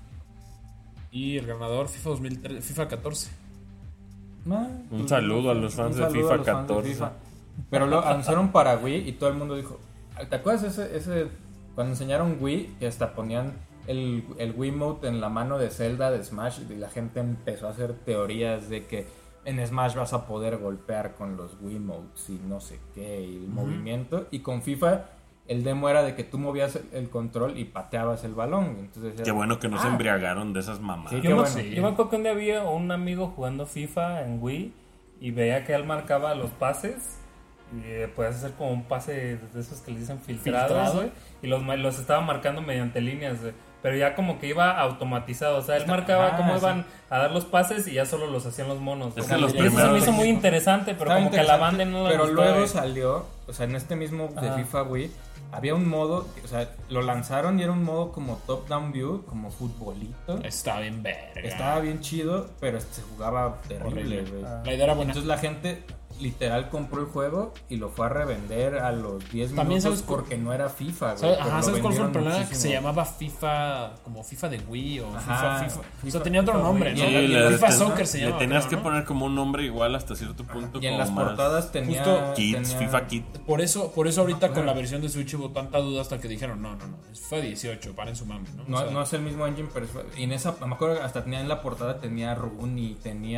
Y el ganador, FIFA dos mil tres, FIFA catorce. Ah, Un pues, saludo a los fans de saludo FIFA a los fans de catorce. FIFA. Pero lo anunciaron para Wii y todo el mundo dijo, ¿te acuerdas ese, ese cuando enseñaron Wii que hasta ponían el, el Wiimote en la mano de Zelda de Smash y la gente empezó a hacer teorías de que en Smash vas a poder golpear con los Wiimotes y no sé qué y el movimiento, y con FIFA el demo era de que tú movías el control y pateabas el balón, entonces era- Qué bueno que no se Ah. embriagaron de esas mamadas. Sí, Yo, qué me, bueno. yo me acuerdo que un día había un amigo jugando FIFA en Wii y veía que él marcaba los pases y eh, podías hacer como un pase de esos que le dicen filtrados, Filtrado. güey, y los, ma- los estaba marcando mediante líneas, güey, pero ya como que iba automatizado, o sea, él marcaba ah, cómo sí. iban a dar los pases y ya solo los hacían los monos. Es güey. que los Y eso se me primeros- hizo muy interesante, pero Estaba como que a la interesante, banda no le pero gustaba, luego güey. salió, o sea, en este mismo de Ajá. FIFA Wii había un modo, o sea, lo lanzaron y era un modo como top down view, como futbolito. Está bien verga. Estaba bien chido, pero se jugaba terrible, Horrible. güey. Ah. La idea era buena. Entonces la gente literal compró el juego y lo fue a revender a los diez También minutos sabes cu- porque no era FIFA, güey. ¿Sabes, pero ajá, lo ¿sabes cuál fue el vendieron problema? Que muchísimo. se llamaba FIFA, como FIFA de Wii o Ajá, FIFA, FIFA. O FIFA- sea, tenía otro FIFA nombre, Wii. ¿no? Sí, Sí, le, FIFA te- Soccer se le llamaba. tenías creo, que ¿no? poner como un nombre igual hasta cierto punto. Y en como las más portadas tenía... Justo Kids, tenía- FIFA Kids. Por eso, por eso ahorita No, con la claro. versión de Switch hubo tanta duda hasta que dijeron, no, no, no, es FIFA dieciocho, paren su mame, ¿no? O No, sea, no es el mismo engine, pero es- y en esa, me acuerdo que hasta tenía en la portada, tenía Rooney, tenía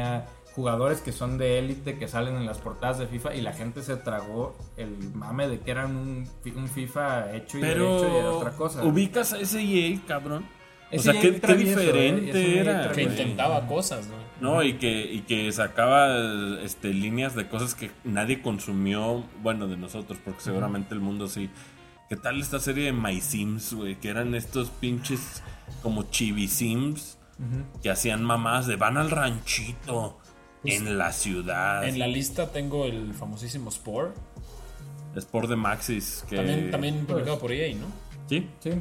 jugadores que son de élite que salen en las portadas de FIFA y la gente se tragó el mame de que eran un, un FIFA hecho y Pero derecho y era otra cosa. ubicas a ese E A, cabrón. O Ese sea, E A qué, qué travieso, ¿eh? diferente Es un E A era. travieso. Que güey. intentaba cosas, ¿no? No, y que, y que sacaba este, líneas de cosas que nadie consumió, bueno, de nosotros, porque seguramente el mundo sí. ¿Qué tal esta serie de My Sims, güey? Que eran estos pinches como chibi sims que hacían mamás de van al ranchito en la ciudad. En la lista tengo el famosísimo Spore. Sport de Maxis. Que... También, también publicado por E A, ¿no? Sí, Sí.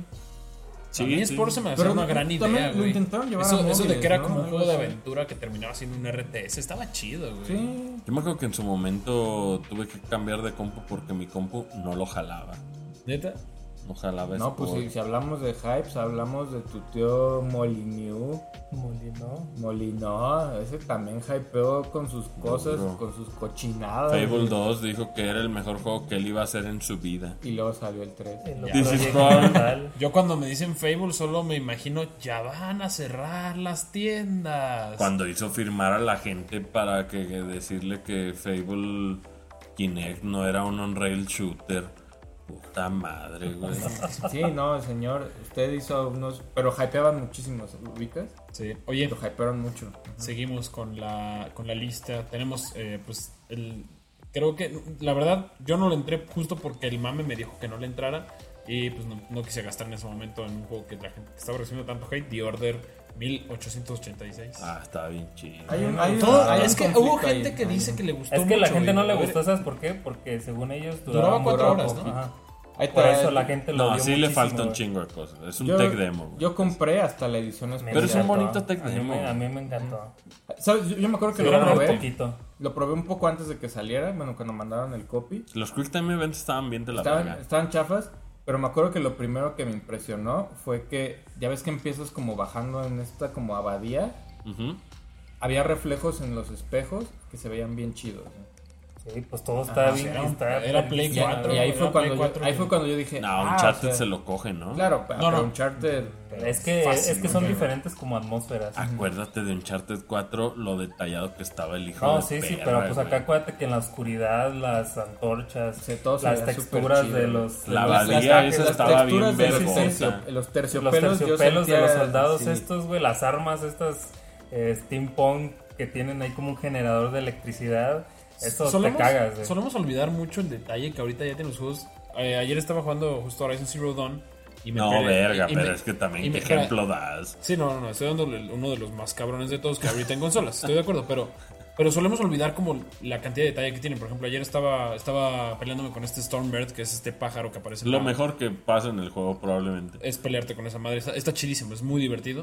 sí. a mí sí. Spore se me hacía Pero una gran también idea, lo güey. intentaron llevar Eso, a eso de móviles, que era ¿no? como un Algo juego de así. aventura que terminaba siendo un R T S. Estaba chido, güey. Sí. Yo me acuerdo que en su momento tuve que cambiar de compu porque mi compu no lo jalaba. ¿Neta? No jalaba No, pues Sport. si, si hablamos de hypes, hablamos de tu tío Molyneux. Molino. Molino, ese también hypeó con sus cosas, Bro. con sus cochinadas. Fable güey. dos dijo que era el mejor juego que él iba a hacer en su vida. Y luego salió el tres. El Ya. otro This is día wrong. digital. Yo cuando me dicen Fable solo me imagino ya van a cerrar las tiendas. Cuando hizo firmar a la gente para que, que decirle que Fable Kinect no era un on-rail shooter. Puta madre, güey. Sí, no, señor, usted hizo unos, pero hypeaban muchísimos, ¿ubicas? Sí. Oye, Lo hypearon mucho. seguimos con la, con la lista. Tenemos, eh, pues, el... Creo que, la verdad, yo no le entré justo porque el mame me dijo que no le entrara. Y pues no, no quise gastar en ese momento en un juego que la gente que estaba recibiendo tanto hate. The Order mil ochocientos ochenta y seis. Ah, estaba bien chido. Hay un, hay un- Todo- hay un es que conflicto hubo gente ahí. que dice que le gustó Es que la mucho, gente no güey. le A ver, gustó, ¿sabes por qué? Porque según ellos Duraba duraba cuatro muy horas, poco. ¿no? Ajá. Ahí Por está, eso la gente lo No, dio sí le falta un muchísimo, chingo de cosas. Es un yo, tech demo, güey. yo compré hasta la edición Me especial. Pero es un encantó. bonito tech A mí demo. me- A mí me encantó. ¿Sabes? Yo, yo me acuerdo que Sí, lo duraba un probé. poquito. Lo probé un poco antes de que saliera, bueno, cuando mandaron el copy. Los Quick Time Events estaban bien de la Estaban, verga. estaban chafas, pero me acuerdo que lo primero que me impresionó fue que, ya ves que empiezas como bajando en esta como abadía. Ujú. Había reflejos en los espejos que se veían bien chidos, ¿no? Sí, pues todo está Ajá, bien. era un- está era Play Y, perrísimo, cuatro. y ahí, Era fue cuando Play yo, cuatro, ahí güey. fue cuando yo dije, No, ah, Uncharted o sea, se lo coge, ¿no? Claro, No, pero no. Uncharted... Es que, Fácil, es que son ¿no? diferentes como atmósferas. Acuérdate de Uncharted cuatro, lo detallado que estaba el hijo No, de sí, sí, perra, pero pues güey. acá acuérdate que en la oscuridad, las antorchas, Sí, todo se las veía súper texturas chido. de los... de La los abadía trajes, esa las estaba texturas bien de los, vergosa. tercio- los Los terciopelos, yo terciopelos de sentía- los soldados sí. estos, güey, las armas estas eh, steampunk que tienen ahí como un generador de electricidad. Eso solemos, te cagas, güey. solemos olvidar mucho el detalle que ahorita ya tienen los juegos. Eh, ayer estaba jugando justo Horizon Zero Dawn. Y me No, enteré- verga, y- y pero me- es que también, y ¿qué me- espera, ejemplo das? Sí, no, no, no, estoy dando uno de los más cabrones de todos que ahorita en consolas, estoy de acuerdo, pero, pero solemos olvidar como la cantidad de detalle que tienen. Por ejemplo, ayer estaba, estaba peleándome con este Stormbird, que es este pájaro que aparece en Lo la- mejor que pasa en el juego probablemente. es pelearte con esa madre. Está, está chidísimo, es muy divertido.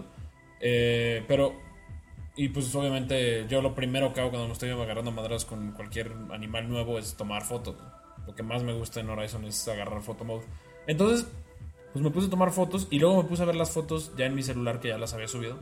Eh, pero, y pues obviamente yo lo primero que hago cuando me estoy agarrando madras con cualquier animal nuevo es tomar fotos. Lo que más me gusta en Horizon es agarrar photo mode. Entonces, pues me puse a tomar fotos y luego me puse a ver las fotos ya en mi celular que ya las había subido.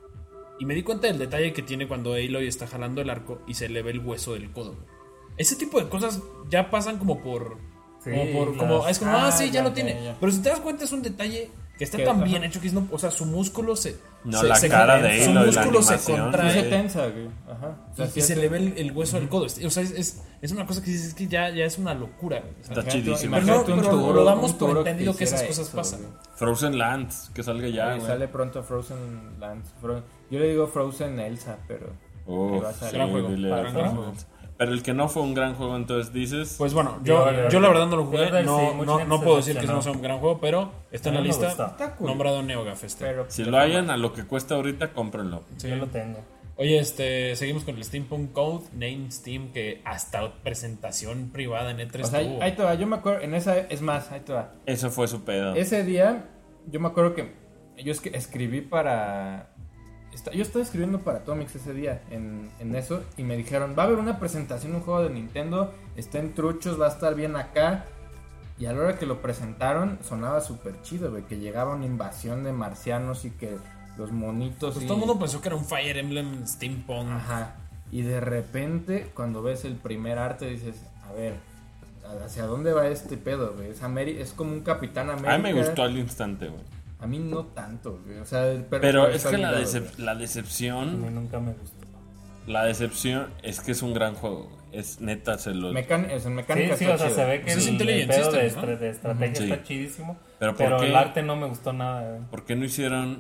Y me di cuenta del detalle que tiene cuando Aloy está jalando el arco y se le ve el hueso del codo. Ese tipo de cosas ya pasan como por... Sí, como por como, las- es como, ah, ah, sí, ya, ya, lo ya, tiene. ya. Pero si te das cuenta es un detalle que está Que- tan ajá. bien hecho que es no, o sea, su músculo se... No, se- la se- cara de su Aloy, la músculo se animación, Sí contrae se tensa, güey. Ajá. O sea, y, sí y se hace- le ve el, el hueso del codo. O sea, es, es, es una cosa que dices, es que ya, ya es una locura. güey. O sea, Está Imagínate- chidísimo. Pero no, imagínate un pero turo- lo damos un por turo entendido que esas hiciera cosas eso, pasan. güey. Frozen Lands, que salga ya, Y güey. sale pronto Frozen Lands. Fro- Yo le digo Frozen Elsa, pero... Uf, ahí va a salir. sí, Gran juego, dile gran a juego. Frozen. Pero el que no fue un gran juego, entonces dices... Pues bueno, yo, Yo- yo la verdad no lo jugué. Yo- sí, No, mucha no, gente no se puedo decir que decepcionó. no sea un gran juego, pero está en A la mí me lista. gustó. Está cool. Nombrado NeoGaf este. Pero si lo hayan a lo que cuesta ahorita, cómprenlo. Sí. Yo lo tengo. Oye, este, seguimos con el Steampunk Code, Name Steam, que hasta presentación privada en E tres O sea, tuvo. ahí te va. Yo me acuerdo, en esa... Es más, ahí te va. Eso fue su pedo. Ese día, yo me acuerdo que yo es que escribí para... esta- Yo estaba escribiendo para Atomics ese día en, en eso y me dijeron, va a haber una presentación de un juego de Nintendo, está en truchos, va a estar bien acá. Y a la hora que lo presentaron sonaba súper chido, güey, que llegaba una invasión de marcianos y que los monitos... Pues y... todo el mundo pensó que era un Fire Emblem Steampunk. Ajá. Y de repente, cuando ves el primer arte, dices, a ver, ¿hacia dónde va este pedo, güey? Es, Ameri- es como un Capitán América. A mí me gustó al instante, güey. A mí no tanto, güey. O sea, el perro Pero está es que la, olvidado, decep- güey. la A mí decepción... nunca me gustó. La decepción es que es un gran juego, güey. Es neta, se lo... Mecan es en mecánica. Sí, sí, o sea, se ve que Pues el, es el Intelligent pedo de, System, ¿no? estra- de estrategia Sí. está chidísimo. Pero Pero, ¿por qué? el arte no me gustó nada. güey. ¿Por qué no hicieron...?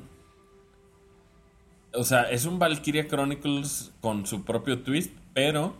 O sea, es un Valkyria Chronicles con su propio twist, pero...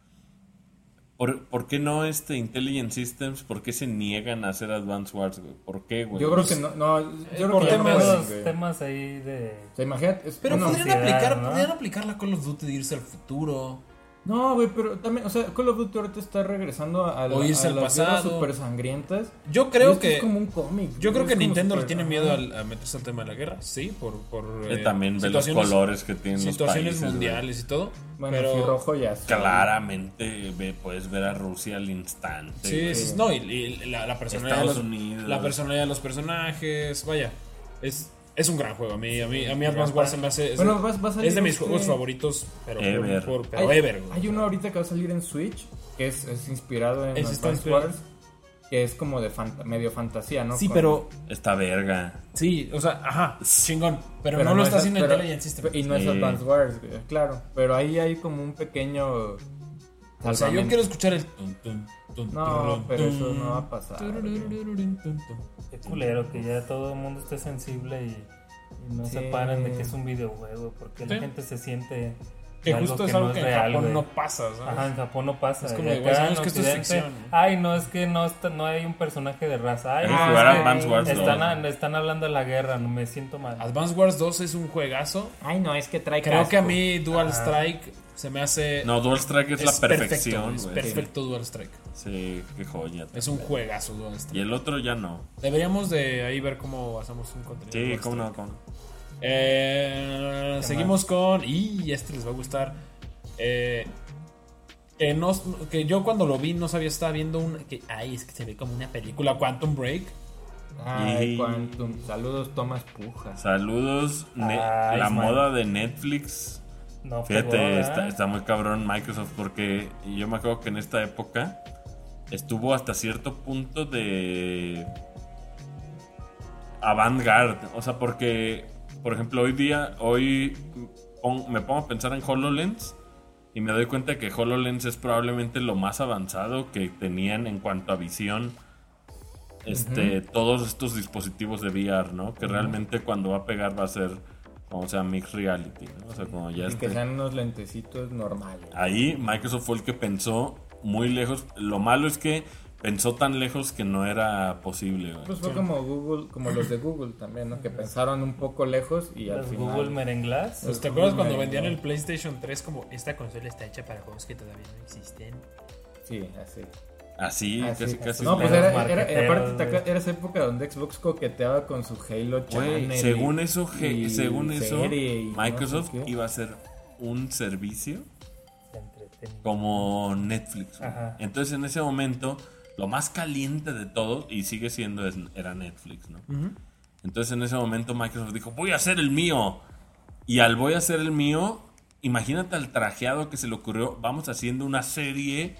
¿Por, ¿por qué no este Intelligent Systems? ¿Por qué se niegan a hacer Advance Wars, güey? ¿Por qué, güey? Yo creo que no, no yo creo por que ya no temas- pueden, Temas, güey. temas ahí de... O sea, imagínate, es- Pero bueno, podrían ansiedad, aplicar, ¿no? podrían aplicar la Call of Duty de irse al futuro. no, güey, pero también, o sea, Call of Duty ahorita está regresando a, la- O irse a al las guerras pasado. super sangrientas. Yo Y creo esto que es como un cómic. yo creo es que como Nintendo le super- tiene ajá. miedo al, a meterse al tema de la guerra, sí, por, por Eh, eh, también ve los situaciones- colores que tienen los situaciones países, mundiales y todo. Bueno, pero sí, rojo ya. sí. Claramente ve, puedes ver a Rusia al instante. sí, güey. sí, no, y, y la, la personalidad de Estados los, Unidos. la personalidad de los personajes, vaya, es es un gran juego. A mí, a mí, a mí ya Advance está. Wars se me hace. Es, Bueno, vas- va a salir es de mis este- juegos favoritos, pero por- Ever. por- pero hay, ever, güey. hay uno ahorita que va a salir en Switch que es, es inspirado en Ese está Advance inspirado. Wars, que es como de fanta- medio fantasía, ¿no? Sí, Con- pero. Esta verga. Sí, o sea, ajá, chingón. Pero, pero no lo está es- haciendo pero- Intelligent System. Y no es Sí. Advance Wars, güey, claro. Pero ahí hay como un pequeño. O sea, yo salvamento. quiero escuchar el. tun, tun, tun, No, tururun, pero eso tun, no va a pasar, turururururun, tun, tun. Qué culero que ya todo el mundo esté sensible y, y no Sí. se paren de que es un videojuego. Porque Sí. la gente se siente... Que algo justo es no algo que en real, Japón güey. no pasa, ¿sabes? Ajá, en Japón no pasa. Es como Y de, acá güey, sabemos en que esto es Occidente, ficción, ¿no? Ay, no, es que no, está, no hay un personaje de raza. Ay, ¿Quieres no, jugar es que Advance Wars están, dos? a- están hablando de la guerra, no me siento mal. Advance Wars dos es un juegazo. Ay, no, es que trae Creo casco. que a mí Dual Ajá. Strike se me hace. No, Dual Strike es, la perfección, Perfecto, es güey. perfecto Dual Strike. Sí, qué joya. Es un juegazo Dual Y Strike. el otro ya no. Deberíamos de ahí ver cómo hacemos un contenido. Sí, Dual cómo no, Strike. cómo no. Eh, seguimos con. Y este les va a gustar. Eh, que, no, que yo cuando lo vi no sabía, estaba viendo un. Que, ay, es que se ve como una película Quantum Break. Ay, Y- Quantum. Saludos, Tomás Puja. Saludos. Ne- Ay, la man. moda de Netflix. No, Fíjate, pegó, ¿verdad? está, está muy cabrón Microsoft porque yo me acuerdo que en esta época estuvo hasta cierto punto de avant-garde. O sea, porque, por ejemplo, hoy día, hoy pon- me pongo a pensar en HoloLens y me doy cuenta que HoloLens es probablemente lo más avanzado que tenían en cuanto a visión. Este, todos estos dispositivos de V R, ¿no? Que realmente cuando va a pegar va a ser como sea mixed reality, ¿no? O sea, como ya Y que esté- sean unos lentecitos normales. Ahí Microsoft fue el que pensó muy lejos. Lo malo es que pensó tan lejos que no era posible, güey. Pues fue como Google, como los de Google también, ¿no? Que pensaron un poco lejos y al Los final. Google Merenglas. Pues, ¿te acuerdas cuando vendían el PlayStation tres como esta consola está hecha para juegos que todavía no existen? Sí, así. Así, Así, casi, así. casi. No, pues Meros era, era, marqueteros, aparte te güey. acuerdas- era esa época donde Xbox coqueteaba con su Halo Güey, Channel. según y- eso, ge- y según eso, serie y no Microsoft sé qué. iba a hacer un servicio Se entretenía. como Netflix, güey. Ajá. Entonces, en ese momento, lo más caliente de todo, y sigue siendo, es- era Netflix, ¿no? Entonces, en ese momento, Microsoft dijo, voy a hacer el mío. Y al voy a hacer el mío, imagínate al trajeado que se le ocurrió, vamos haciendo una serie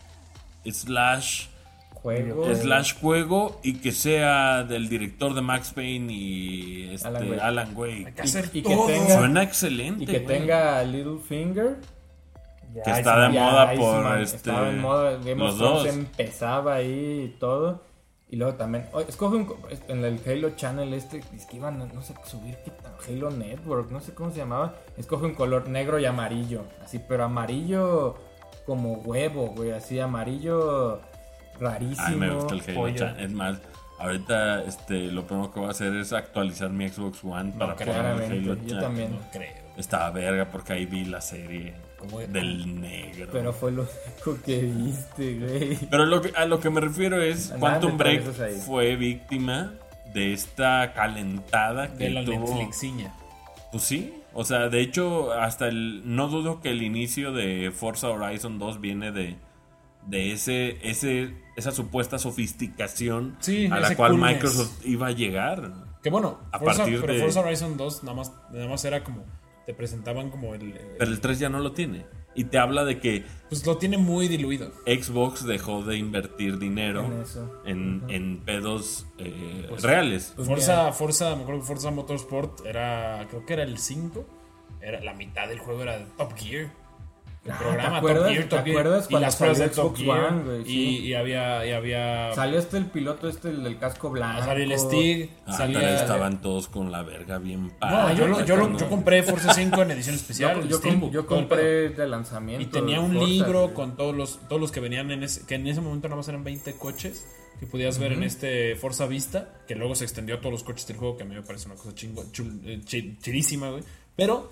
slash Juego. slash juego y que sea del director de Max Payne y este, Alan Wake. Alan Wake. Hay que hacer y que todo. tenga- Suena excelente. Y que güey. tenga Littlefinger. Ya, Que está de sí, Ya, moda Iceman, por este. estaba en moda, Game los of Thrones dos. empezaba ahí y todo. Y luego también, oye, escoge un, co- en el Halo Channel este, es que iban a, no sé, subir qué tal, Halo Network, no sé cómo se llamaba. Escoge un color negro y amarillo, así, pero amarillo como huevo, güey, así amarillo rarísimo. Ay, me gusta el Halo pollo. Chan. Es más, ahorita este, lo primero que voy a hacer es actualizar mi Xbox One para poner el Claramente, Halo yo Chan. también. No creo. Estaba verga porque ahí vi la serie Como- del negro. Pero fue lo único que viste, güey. Pero lo que, a lo que me refiero es Nada Quantum de Break cabezas ahí. fue víctima de esta calentada que De la tuvo. Netflixiña. Pues sí, o sea, de hecho, hasta el. No dudo que el inicio de Forza Horizon dos viene de. De ese, ese, esa supuesta sofisticación Sí, a la ese cual coolness. Microsoft iba a llegar. Que bueno, A Forza, partir pero de- Forza Horizon dos nada más, nada más era como. Te presentaban como el. el- Pero el tres ya no lo tiene. Y te habla de que pues lo tiene muy diluido. Xbox dejó de invertir dinero En eso. en, en pedos eh, Pues, reales. Pues Forza, Forza, me acuerdo que Forza Motorsport era. Creo que era el cinco. Era la mitad del juego era de Top Gear. el Ah, programa ¿te acuerdas? Top Gear, Top ¿Te Gear, acuerdas y cuando las pruebas de salió Top Xbox Gear, One, güey? y, Sí. y había, y había Salió este el piloto este, el del casco blanco. salió el Stig, Ah, salía... pero estaban todos con la verga bien No, padre. yo, lo- yo, lo- ¿no? yo compré Forza cinco en edición especial. Yo, el yo, com- Steelbook, yo todo el pedo. compré de lanzamiento. Y tenía un Forza, libro güey. con todos los, todos los que venían en ese, que en ese momento nada más eran veinte coches que podías ver en este Forza Vista, que luego se extendió a todos los coches del juego, que a mí me parece una cosa chingo, chul- eh, chi- chidísima, güey. Pero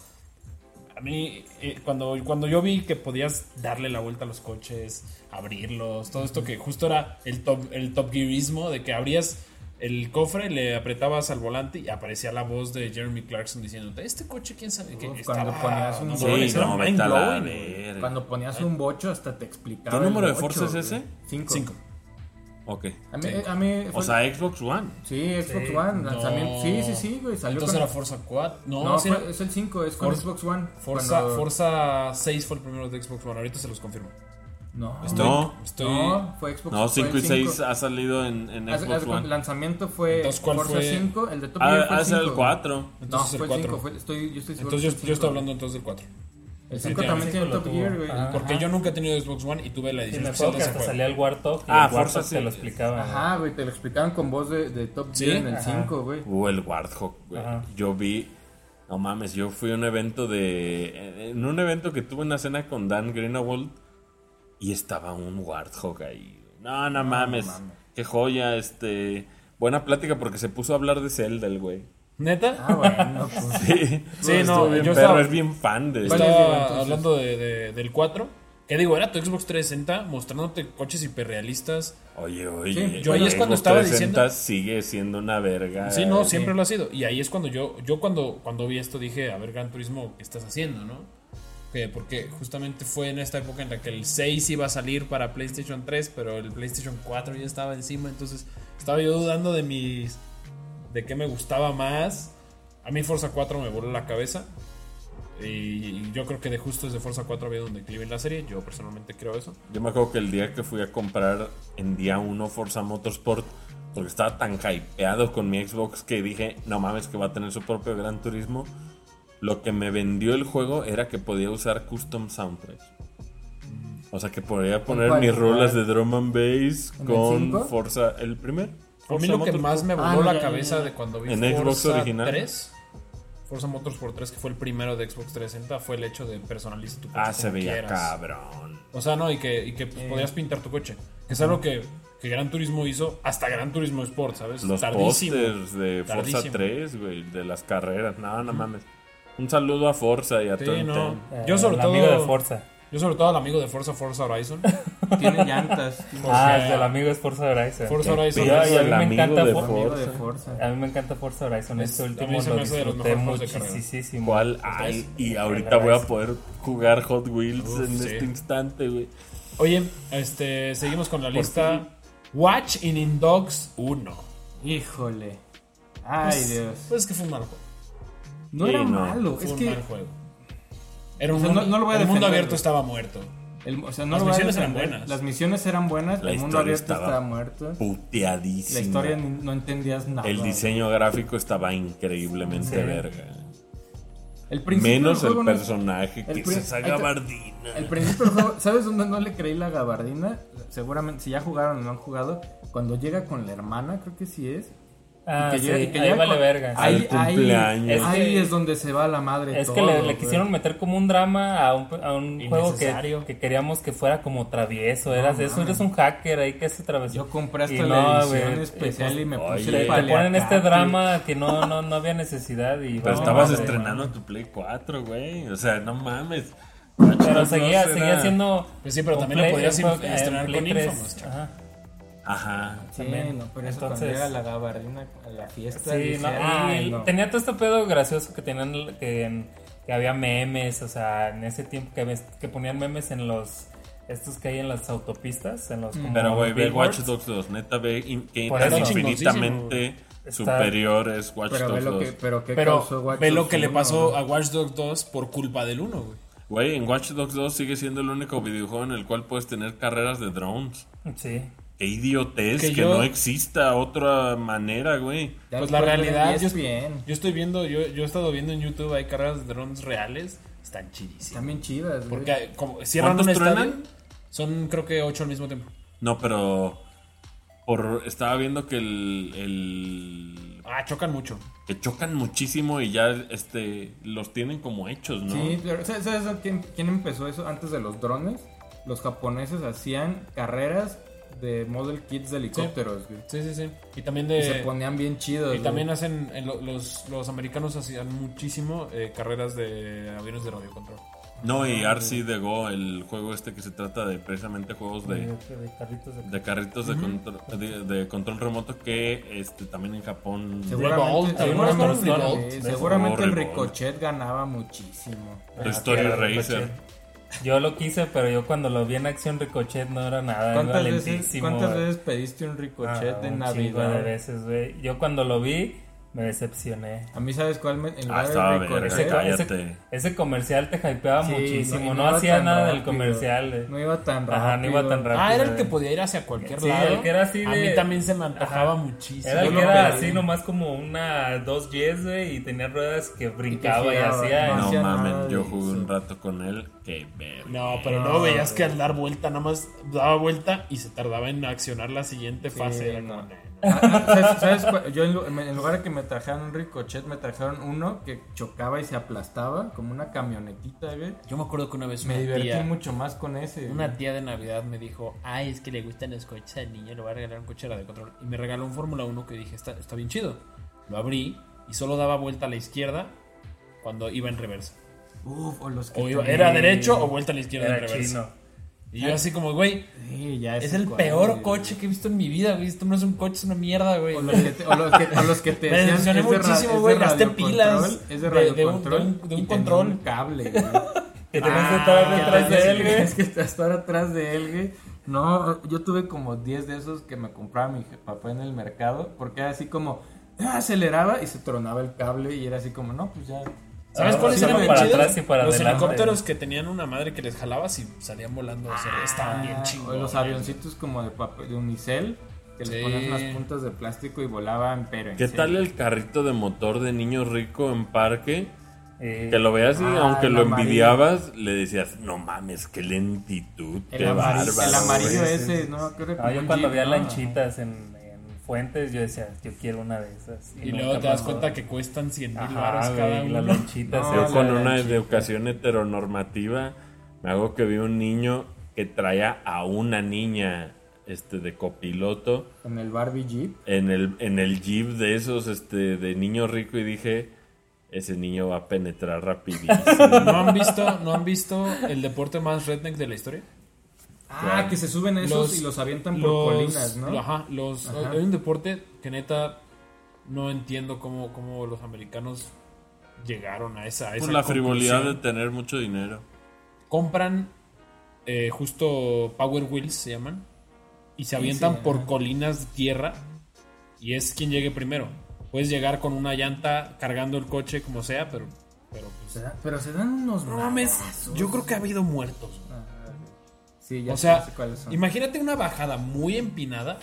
a mí, eh, cuando, cuando yo vi que podías darle la vuelta a los coches, abrirlos, todo esto que justo era el top, el top gearismo, de que abrías el cofre, le apretabas al volante y aparecía la voz de Jeremy Clarkson diciéndote, este coche, quién sabe qué. Uf, Estaba- cuando ponías un no, Sí, mames, era no, vete a la mind-blowing, güey. verga. Cuando ponías un bocho hasta te explicaba. ¿Qué número el de Forza bocho, es ese? güey. Cinco. Cinco. Ok. A mí, a mí O fue- sea, Xbox One. sí, Xbox Sí. One, lanzamiento. No. Sí, sí, sí, güey. Salió Entonces con- era Forza cuatro. No, No, sí fue- era- es el cinco, es con Forza- Xbox One. Forza, Cuando- Forza seis fue el primero de Xbox One. Ahorita se los confirmo. No, Estoy, No. estoy- no, fue Xbox No, fue el cinco y seis ha salido en, en Haz- Xbox haz- One. El lanzamiento fue Entonces, ¿cuál Forza fue? cinco, el de Top Gear Ah, fue el ah, es el cinco. cuatro. No, Entonces fue el el cuatro. cinco, fue, estoy, yo estoy seguro Entonces que yo, fue el yo estoy cinco. hablando entonces del cuatro. El cinco también tiene lo Top tuvo. Gear, güey. Ajá. Porque yo nunca he tenido Xbox One y tuve la Sí, edición me especial acuerdo de que ese hasta juego. salía el Warthog y Ah, el Forza Warthog sí. te lo explicaba. Ajá, güey, te lo explicaban con voz de, de Top ¿Sí? Gear en el Ajá. cinco, güey. Uh, el Warthog, güey. Ajá. Yo vi. No mames, yo fui a un evento de. En un evento que tuve una cena con Dan Greenwald y estaba un Warthog ahí. No, no, mames. mames. Qué joya, este. Buena plática porque se puso a hablar de Zelda, el güey. ¿Neta? Ah, bueno, pues. Sí, Sí, Estuvo no, bien yo perro, estaba- es bien fan de. ¿Cuál es? Estaba entonces? hablando de, de- del cuatro. Que digo, era tu Xbox trescientos sesenta mostrándote coches hiperrealistas. Oye, oye. Sí, yo ahí es cuando Xbox estaba trescientos diciendo- sigue siendo una verga. Sí, no, Sí. siempre lo ha sido. Y ahí es cuando yo, yo cuando, cuando vi esto dije, a ver, Gran Turismo, ¿qué estás haciendo, no? Que porque justamente fue en esta época en la que el seis iba a salir para PlayStation tres, pero el PlayStation cuatro ya estaba encima, entonces estaba yo dudando de mis, de qué me gustaba más. A mí Forza cuatro me voló la cabeza. Y yo creo que de justo desde Forza cuatro había un declive en la serie. Yo personalmente creo eso. Yo me acuerdo que el día que fui a comprar en día uno Forza Motorsport, porque estaba tan hypeado con mi Xbox que dije, no mames que va a tener su propio Gran Turismo. Lo que me vendió el juego era que podía usar custom soundtracks. O sea que podía poner cuál? mis rolas ¿Cuál? de drum and bass ¿En el con cinco? Forza, el primer. A mí Forza lo que Motorsport. más me voló Ah, no, la ya, cabeza ya, ya. de cuando vi En Forza Xbox original. tres, Forza Motorsport tres, que fue el primero de Xbox trescientos sesenta, fue el hecho de personalizar tu coche Ah, se como veía quieras. cabrón. O sea, no, y que, y que pues, Eh. podías pintar tu coche. Que es algo que, que Gran Turismo hizo hasta Gran Turismo Sport, ¿sabes? Los Tardísimo. pósters de Forza Tardísimo. tres, güey, de las carreras. No, no mames. Un saludo a Forza y a Sí, Ten no. Ten. Eh, Yo sobre el todo. amigo de Forza. Yo sobre todo al amigo de Forza, Forza Horizon. Tiene llantas. tiene- Ah, el del amigo es Forza Horizon. Forza Horizon Y a- es y a mí el me amigo encanta de For- amigo Forza. de Forza. A mí me encanta Forza Horizon. Es- Este a mí último se lo me hace de los disfruté mejores juegos de carrera. muchísimo. ¿Cuál hay? Y ahorita voy a poder jugar Hot Wheels Uf, en sí. este instante, güey. Oye, este, seguimos con la lista. Watch in In Dogs uno. Híjole. Ay, Pues- Dios. Pues es que fue un mal juego. No Sí, era no. malo. Fue Es un que. mal juego. Era un O sea, no- mundo, no lo voy a el mundo defender, abierto güey. estaba muerto. el- o sea, no Las lo voy a misiones eran defender. buenas. Las misiones eran buenas. La el mundo historia abierto estaba estaba muerto. Puteadísimo. La historia ni- no entendías nada. El diseño gráfico estaba increíblemente Sí. verga. El principio Menos del el juego no- personaje el que pri- es esa ahí te- gabardina. El principio del juego, ¿sabes dónde no le creí la gabardina? Seguramente, si ya jugaron o no han jugado, cuando llega con la hermana, creo que sí es. Ah, que sí, llega- y que ahí llega vale con- verga. Al Ahí, ahí, cumpleaños. Es ahí que- es donde se va la madre. Es todo, que le, le güey. quisieron meter como un drama a un, a un juego que, Innecesario. que queríamos que fuera como travieso. Eras eso, mames. eres un hacker ahí que hace travieso. Yo compré hasta Y la no, edición güey, especial y y me pues, puse oye, el Te, te ponen este paliacate. drama que no, no, no había necesidad. Y, Pero no, estabas madre, estrenando tu Play cuatro, güey. O sea, no mames. Pero seguía, No, seguía era- siendo. Pues sí, pero un también lo podías un juego- estrenar en Play con tres. Infamous, chaval. Ajá. Ajá. Sí, También. no, pero eso Entonces- cuando llega la gabardina a la fiesta. Sí, dije, no, "Ay, y no". tenía todo este pedo gracioso que tenían que, que había memes, o sea, en ese tiempo que, ves- que ponían memes en los estos que hay en las autopistas, en los como Pero, güey, ve billboards. Watch Dogs dos. Neta, ve in- que Por tan eso. infinitamente Está- superior es Watch Pero ve Dogs lo que, dos. pero qué Pero causó Watch ve lo Dogs que le uno, pasó güey. a Watch Dogs dos por culpa del uno, güey. Güey, en Watch Dogs dos sigue siendo el único videojuego en el cual puedes tener carreras de drones. Sí. Qué idiotez Que que, yo- no exista otra manera, güey. Ya Pues lo la puedes ver en realidad, yo, E S P N. yo estoy viendo, yo, yo he estado viendo en YouTube, hay carreras de drones reales están chidísimas. Están bien chidas, güey. Porque como cierran un ¿Cuántos estadio, truenan? son creo que ocho al mismo tiempo. No, pero por estaba viendo que el, el Ah, chocan mucho. que chocan muchísimo y ya este los tienen como hechos, ¿no? Sí, pero ¿sabes, sabes quién, quién empezó eso antes de los drones? Los japoneses hacían carreras de model kits de helicópteros, güey. Sí, sí, sí. Y también de... Y se ponían bien chidos, Y güey. también hacen, en lo- los, los americanos hacían muchísimo eh, carreras de aviones de radiocontrol. No, y R C de Go, el juego este que se trata de precisamente juegos de, De, de carritos de... de carritos de, control, de, de control remoto que este también en Japón Revolt, Seguramente, ¿algunos seguramente, fueron Revolt? sí, De seguramente el Revolt. Ricochet ganaba muchísimo. Toy Story Ah, Racer. Ricochet. Yo lo quise, pero yo cuando lo vi en acción Ricochet no era nada, era ¿Cuántas veces, lentísimo. ¿cuántas güey. veces pediste un Ricochet Ah, en un Navidad? chingo de veces, güey. Yo cuando lo vi me decepcioné. A mí, ¿sabes cuál? Me, en Ah, lugar estaba del verga, Ricochet, cállate. ese, ese comercial te hypeaba sí, muchísimo. No, iba hacía tan nada del rápido. comercial. güey. No iba tan rápido. Ajá, no iba tan rápido. Ah, era el que güey. podía ir hacia cualquier Sí, lado. el que era así A de- mí también se me antojaba Ajá. muchísimo. Era el Yo que lo era pedí. así nomás como una dos yes, güey, y tenía ruedas que brincaba y, giraba, hacía. no No hacía nada mamen, de yo eso. jugué un rato con él, qué verga. No, pero no, veías que al dar vuelta, nada más daba vuelta y se tardaba en accionar la siguiente fase. Era no. como, "Nah". Ah, ah, ¿Sabes, sabes cuál? Yo en, lu- en lugar de que me trajeran un Ricochet, me trajeron uno que chocaba y se aplastaba, como una camionetita, güey. Yo me acuerdo que una vez Me una divertí tía, mucho más con ese. una güey. tía de Navidad me dijo, ay, es que le gustan los coches al niño, le voy a regalar un coche de control. Y me regaló un Fórmula uno que dije, está, está bien chido. Lo abrí y solo daba vuelta a la izquierda cuando iba en reversa. Uf, o los que O iba- te- era derecho o vuelta a la izquierda en Era reversa. chino. Y yo así como, güey, Sí, ya es sé el cuál, peor güey. coche que he visto en mi vida, güey. Esto no es un coche, es una mierda, güey. O los que te, o los que, o los que te Me decían, decepcioné es de ra- muchísimo, es de güey, gasté radiocontrol, pilas es de- de de un- radiocontrol de un- de un y tenía control. un cable, güey. Que tenías que Ah, estar que detrás de tenías- él, güey. Tienes que estar atrás de él, güey. No, yo tuve como diez de esos que me compraba mi papá en el mercado, porque era así como, ah, aceleraba y se tronaba el cable y era así como, no, pues ya. ¿Sabes Ah, cuáles sí, eran bien para chidos? atrás y para Los adelante. helicópteros que tenían una madre que les jalabas y salían volando. O sea, estaban bien Ah, chingones. o los avioncitos como de papel, de unicel, que Sí. les ponías unas puntas de plástico y volaban, pero en ¿Qué serio. tal el carrito de motor de niño rico en parque? Eh, Que lo veas y Ah, aunque el lo amarillo. envidiabas, le decías, no mames, qué lentitud, El qué amarillo, bárbaro. el amarillo güey". ese, no, creo que No, como yo un cuando Jeep, veía ¿no? lanchitas en, en Fuentes, yo decía, yo quiero una de esas. Y nunca luego te das pasó. cuenta que cuestan cien mil Ajá, baros güey, cada las uno. lanchitas. No, Yo esas. con la una lanchita. educación heteronormativa, me hago que vi un niño que traía a una niña este, de copiloto En el Barbie Jeep. en el, en el jeep de esos este, de niño rico y dije, ese niño va a penetrar rapidísimo. ¿No han visto, ¿no han visto el deporte más redneck de la historia? Ah, que se suben esos Los- y los avientan por Los- colinas, ¿no? Ajá, los, Ajá. hay un deporte que neta no entiendo cómo, cómo los americanos llegaron a esa, a esa Por la frivolidad de conclusión. tener mucho dinero. Compran eh, justo Power Wheels se llaman y se avientan sí, por ajá. colinas de tierra y es quien llegue primero. Puedes llegar con una llanta cargando el coche como sea, pero pero pues, Se da- pero se dan unos no mames, madrazos. yo creo que ha habido muertos. Ajá. Sí, ya O sé- sea, sé cuáles son. imagínate una bajada muy empinada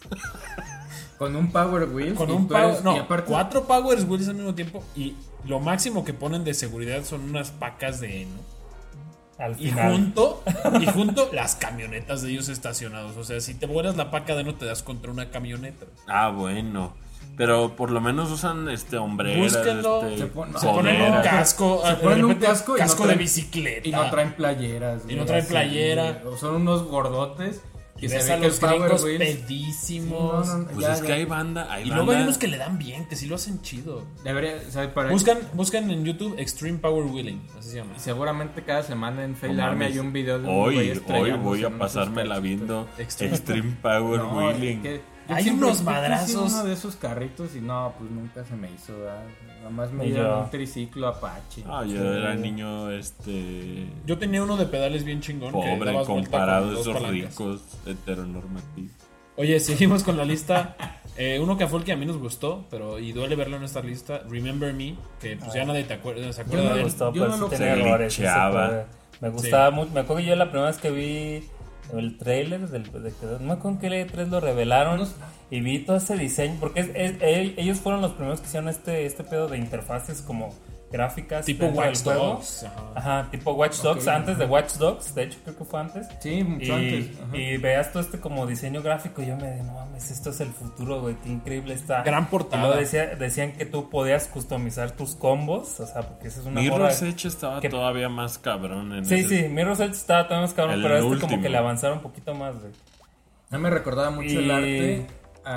Con un Power Wheel. con y un tú power, eres- no, y aparte- cuatro Power Wheels al mismo tiempo y lo máximo que ponen de seguridad son unas pacas de heno. Al Y final. junto, y junto las camionetas de ellos estacionados. O sea, si te vuelas la paca de heno te das contra una camioneta. Ah, bueno. Pero por lo menos usan este hombreras, Búsquenlo. este, Se pon- Se ponen un coderas. casco, Se de ponen un repente, casco y no casco traen- de bicicleta. Y no traen playeras. Y no güey, traen así, playera. güey. O son unos gordotes. Y Y se ves ve a que el los Power gringos Wheels. pedísimos. Sí, no, no, Pues ya, es que ya. hay banda, hay Y luego hay banda. unos que le dan bien, que sí lo hacen chido. Debería, o sea, para Buscan, buscan en YouTube Extreme Power Wheeling, así se llama. Y seguramente cada semana en No Fail Army mames. hay un video de un Hoy, güey hoy estrellándose voy a en unos pasármela cachitos. viendo Extreme. Extreme Power No, Wheeling. que- yo Hay siempre- unos yo quise madrazos. uno de esos carritos y no, pues nunca se me hizo. ¿verdad? Nomás me Ni dieron yo. un triciclo Apache. Ah, yo era niño, este, Yo tenía uno de pedales bien chingón. que pobre dabas vuelta comparado con a dos esos palancas. ricos heteronormativos. Oye, seguimos con la lista. Eh, uno que fue el que a mí nos gustó, pero y duele verlo en esta lista. Remember Me, que pues ya nadie te acuerda, se acuerda no de Me él. gustó, Yo pero no sí lo tenía se errores. ese glitcheaba. juego. Me gustaba mucho. Me acuerdo que yo la primera vez que vi el trailer del, de que no me acuerdo en qué E tres lo revelaron y vi todo ese diseño porque es- es- e- ellos fueron los primeros que hicieron este este pedo de interfaces como gráficas Tipo dentro del Watch juego. Dogs. Ajá. Ajá, tipo Watch Dogs, Ok, antes de ajá. Watch Dogs, de hecho creo que fue antes. Sí, mucho Y, antes. Ajá. y veas todo este como diseño gráfico y yo me dije, no mames, esto es el futuro, güey, qué increíble está. Gran Y portada. luego decía, decían que tú podías customizar tus combos, o sea, porque esa es una morra. Mirror's Edge estaba que- todavía más cabrón en Sí, ese- sí, Mirror's Edge estaba todavía más cabrón, El pero este último. como que le avanzaron un poquito más, güey. A mí me recordaba mucho Y- el arte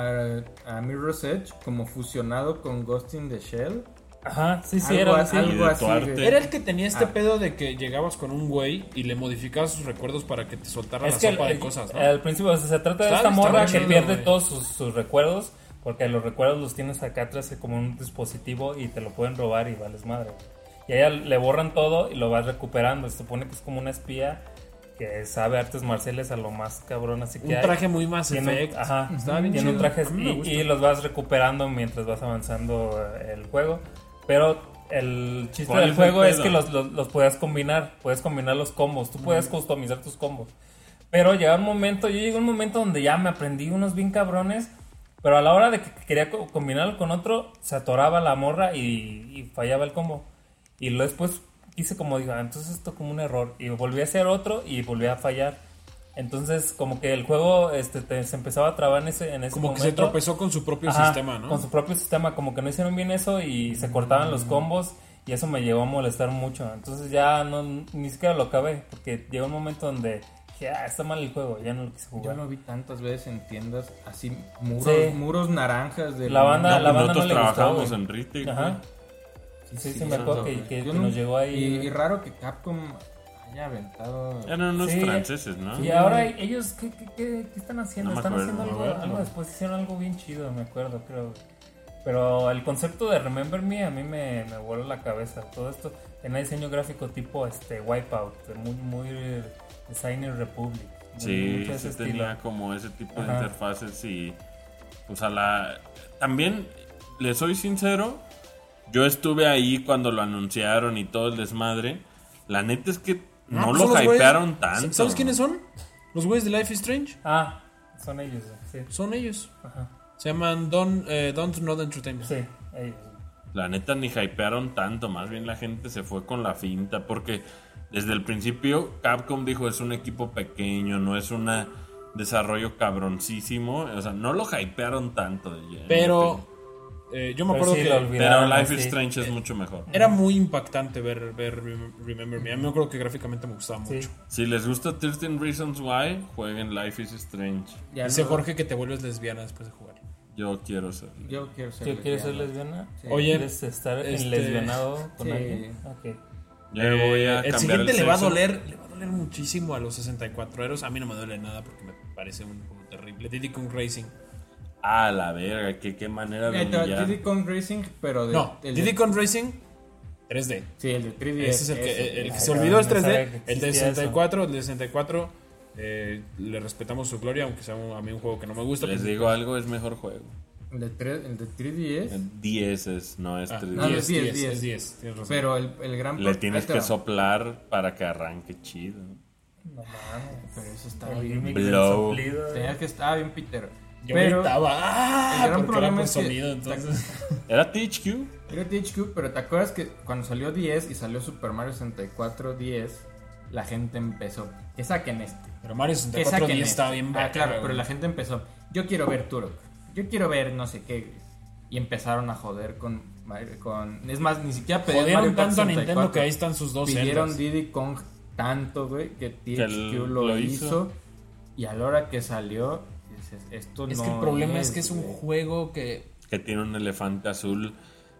a, a Mirror's Edge como fusionado con Ghost in the Shell. Ajá, sí, sí, Algo era a- así. algo Y de tu así, arte. güey. Era el que tenía este Ah. pedo de que llegabas con un güey y le modificabas sus recuerdos para que te soltara Es la que sopa el- de cosas, ¿no? al principio, o sea, se trata de Está- esta está morra muy que chido, pierde güey. todos sus, sus recuerdos, porque los recuerdos los tienes acá atrás como un dispositivo y te lo pueden robar y vales madre. Y a ella le borran todo y lo vas recuperando. Se supone que es como una espía que sabe artes marciales a lo más cabrón, así que Un hay. traje muy más Tiene un- efecto. ajá, Estaba bien tiene un chido. traje A mí me gusta. y, y los vas recuperando mientras vas avanzando eh, el juego. Pero el chiste ¿Cuál del es el juego es pedo? que los, los, los puedes combinar. Puedes combinar los combos. Tú puedes customizar tus combos. Pero llega un momento, yo llegué a un momento donde ya me aprendí unos bien cabrones. Pero a la hora de que quería co- combinarlo con otro, se atoraba la morra y, y fallaba el combo. Y luego después hice como, digo, ah, entonces esto como un error. Y volví a hacer otro y volví a fallar. Entonces como que el juego este, te- se empezaba a trabar en ese, en ese Como que se momento. tropezó con su propio Ajá, sistema, ¿no? Con su propio sistema, como que no hicieron bien eso y se cortaban los combos y eso me llegó a molestar mucho. Entonces ya no ni siquiera lo acabé porque llegó un momento donde dije, ah, está mal el juego, ya no lo quise Yo jugar. lo vi tantas veces en tiendas así, muros, Sí. muros naranjas de La banda- No, la pues banda nosotros no le gustó, trabajábamos güey. en retail, Ajá. güey. Sí, sí, sí, me acuerdo sí. que, que- Yo que no- nos llegó ahí. Y, y raro que Capcom haya aventado. Eran unos Sí. franceses, ¿no? Y ahora ellos, ¿qué, qué, qué, qué están haciendo? No me Están acuerdo. haciendo algo, A ver, algo no. después, hicieron algo bien chido, me acuerdo, creo. Pero el concepto de Remember Me a mí me, me voló la cabeza. Todo esto tenía diseño gráfico tipo este Wipeout, muy, muy Designer Republic. muy- Sí, mucho de sí ese tenía estilo. como ese tipo de Ajá. interfaces y pues a la... También, le soy sincero, yo estuve ahí cuando lo anunciaron y todo el desmadre. La neta es que no, Ah, pues lo son los güeyes- hypearon tanto. ¿Sabes quiénes son? Los güeyes de Life is Strange. Ah, son ellos, sí. Son ellos. Ajá. Se llaman Don, eh, Don't Not Entertainment. Sí, ellos. La neta ni hypearon tanto, más bien la gente se fue con la finta, porque desde el principio Capcom dijo es un equipo pequeño, no es un desarrollo cabroncísimo, o sea, no lo hypearon tanto. en mi Pero opinión. eh, yo me Pero acuerdo sí, que lo Pero olvidaron, Life is sí. Strange es mucho mejor. era muy impactante ver, ver Rem- Remember Me. A mí me acuerdo que gráficamente me gustaba Sí. mucho. Si les gusta trece Reasons Why, jueguen Life is Strange. Ya Dice no- Jorge que te vuelves lesbiana después de jugar. Yo quiero ser. Yo quiero ser ¿Tú quieres ser lesbiana. lesbiana? Sí. Oye, ¿Quieres estar este- en lesbianado con Sí. alguien? Ok. Ya me voy a Eh, el cambiar siguiente el le va a sexo. doler, le va a doler muchísimo a los sesenta y cuatro eros. A mí no me duele nada porque me parece un juego terrible. Diddy Kong Racing. Ah, la verga, qué, qué manera de Eh, te- humillar. Diddy Kong Racing, pero de, No, el Diddy de- Kong Racing tres D. Sí, el de tres D. Ese es el que, ese, el que ese. se Ay, olvidó es no tres D. sabía que El de existía sesenta y cuatro, el de sesenta y cuatro eh, le respetamos su gloria, aunque sea un- a mí un juego que no me gusta. Les pues, digo algo, es mejor juego. El de, tres- el de tres D S. diez es, no es Ah, tres D. no, diez, es diez, diez, diez. es diez, tienes razón. Pero el, el gran Le pro- tienes ahí te que va. soplar para que arranque chido. No mames. Pero eso estaba El bien. gimmick del Blow. soplido. Tenías que estar bien pitero. Yo pero gritaba, ¡ah! el gran Porque problema era por es que- sonido, entonces. ¿Era T H Q? era T H Q, pero ¿te acuerdas que cuando salió diez y salió Super Mario sesenta y cuatro diez, la gente empezó, que saquen este. Pero Mario Que sesenta y cuatro saquen diez este. estaba bien Ah, verga, claro, güey. pero la gente empezó, yo quiero ver Turok, yo quiero ver no sé qué. Y empezaron a joder con Mario, con es más, ni siquiera pedían Jodieron Mario Kart tanto a sesenta y Nintendo cuatro. que ahí están sus dos Pidieron celdas. Diddy Kong tanto, güey, que T Que H Q el- lo, lo hizo. hizo. Y a la hora que salió, dices, esto Es no que el problema es que es un güey. juego que. Que tiene un elefante azul.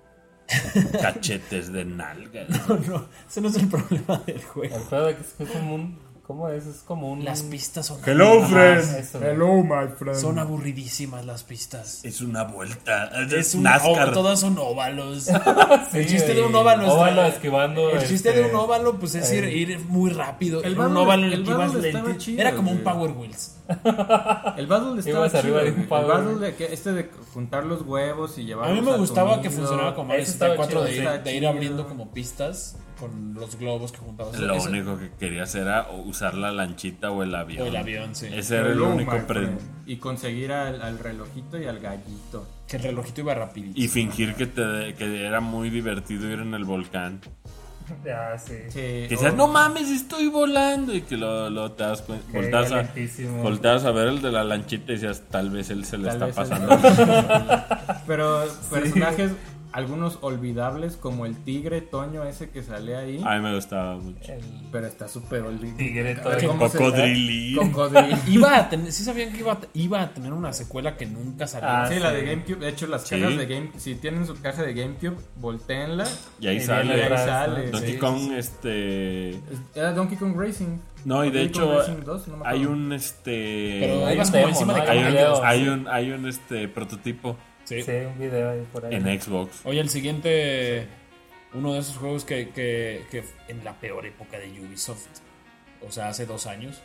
Cachetes de nalga. No, no, ese no es el problema del juego. El juego de que es como un. ¿Cómo es? Es como un. Las pistas son. Hello, Ajá, friend. eso. Hello, my friend. Son aburridísimas las pistas. Es una vuelta. Es un NASCAR. o- todas son óvalos. Sí, el chiste de güey. un óvalo es Óvalo esquivando. El chiste este, de un óvalo pues es ir, eh, ir muy rápido. el En un Battle- óvalo en el el que ibas Battle estaba lento. chido, Era como un güey. Power Wheels. El Battle estaba Ibas arriba chido, de un güey. Power. El Battle de que este de juntar los huevos y A llevarlos mí me tu gustaba nido. que funcionaba como Mario Ese sesenta y estaba cuatro de, chido, ir- está de ir chido. abriendo como pistas. con los globos que juntabas. Lo Eso- único que querías era usar la lanchita o el avión. O el avión, sí. Ese era el Hello, único my pre... friend. Y conseguir al, al relojito y al gallito. Que el relojito iba rapidito. Y fingir que, te, que era muy divertido ir en el volcán. Ya, sí. Sí, Que o- decías, no mames, estoy volando. Y que lo, lo te das cuenta. Que Volteas iba a, lentísimo. volteas a ver el de la lanchita y decías, tal vez él se le Tal está vez él- pasando. Pero personajes, algunos olvidables, como el tigre Toño ese que sale ahí. A mí me gustaba mucho. El Pero está súper olvidable. tigre A ver Toño. cómo se- Cocodrilín. Cocodrilín. Iba a tener, sí sabían que iba a, iba a tener una secuela que nunca salió. Ah, Sí, la de sí. GameCube. De hecho, las Sí. cajas de Game, si tienen su caja de GameCube, volteenla. Y ahí Y Y sale. ahí atrás, sale. ¿no? Donkey sí, Kong, sí, sí. este. Era Donkey Kong Racing. No, y de Donkey Kong hecho, Racing dos, no me hay acuerdo. un este. Pero Hay ibas un como demo, encima ¿no? de hay, un un, caballos. video, hay, sí. un, hay un este prototipo Sí. Sí, un video ahí por ahí. en Xbox. Oye, el siguiente, uno de esos juegos que, que, que en la peor época de Ubisoft, o sea, hace dos años,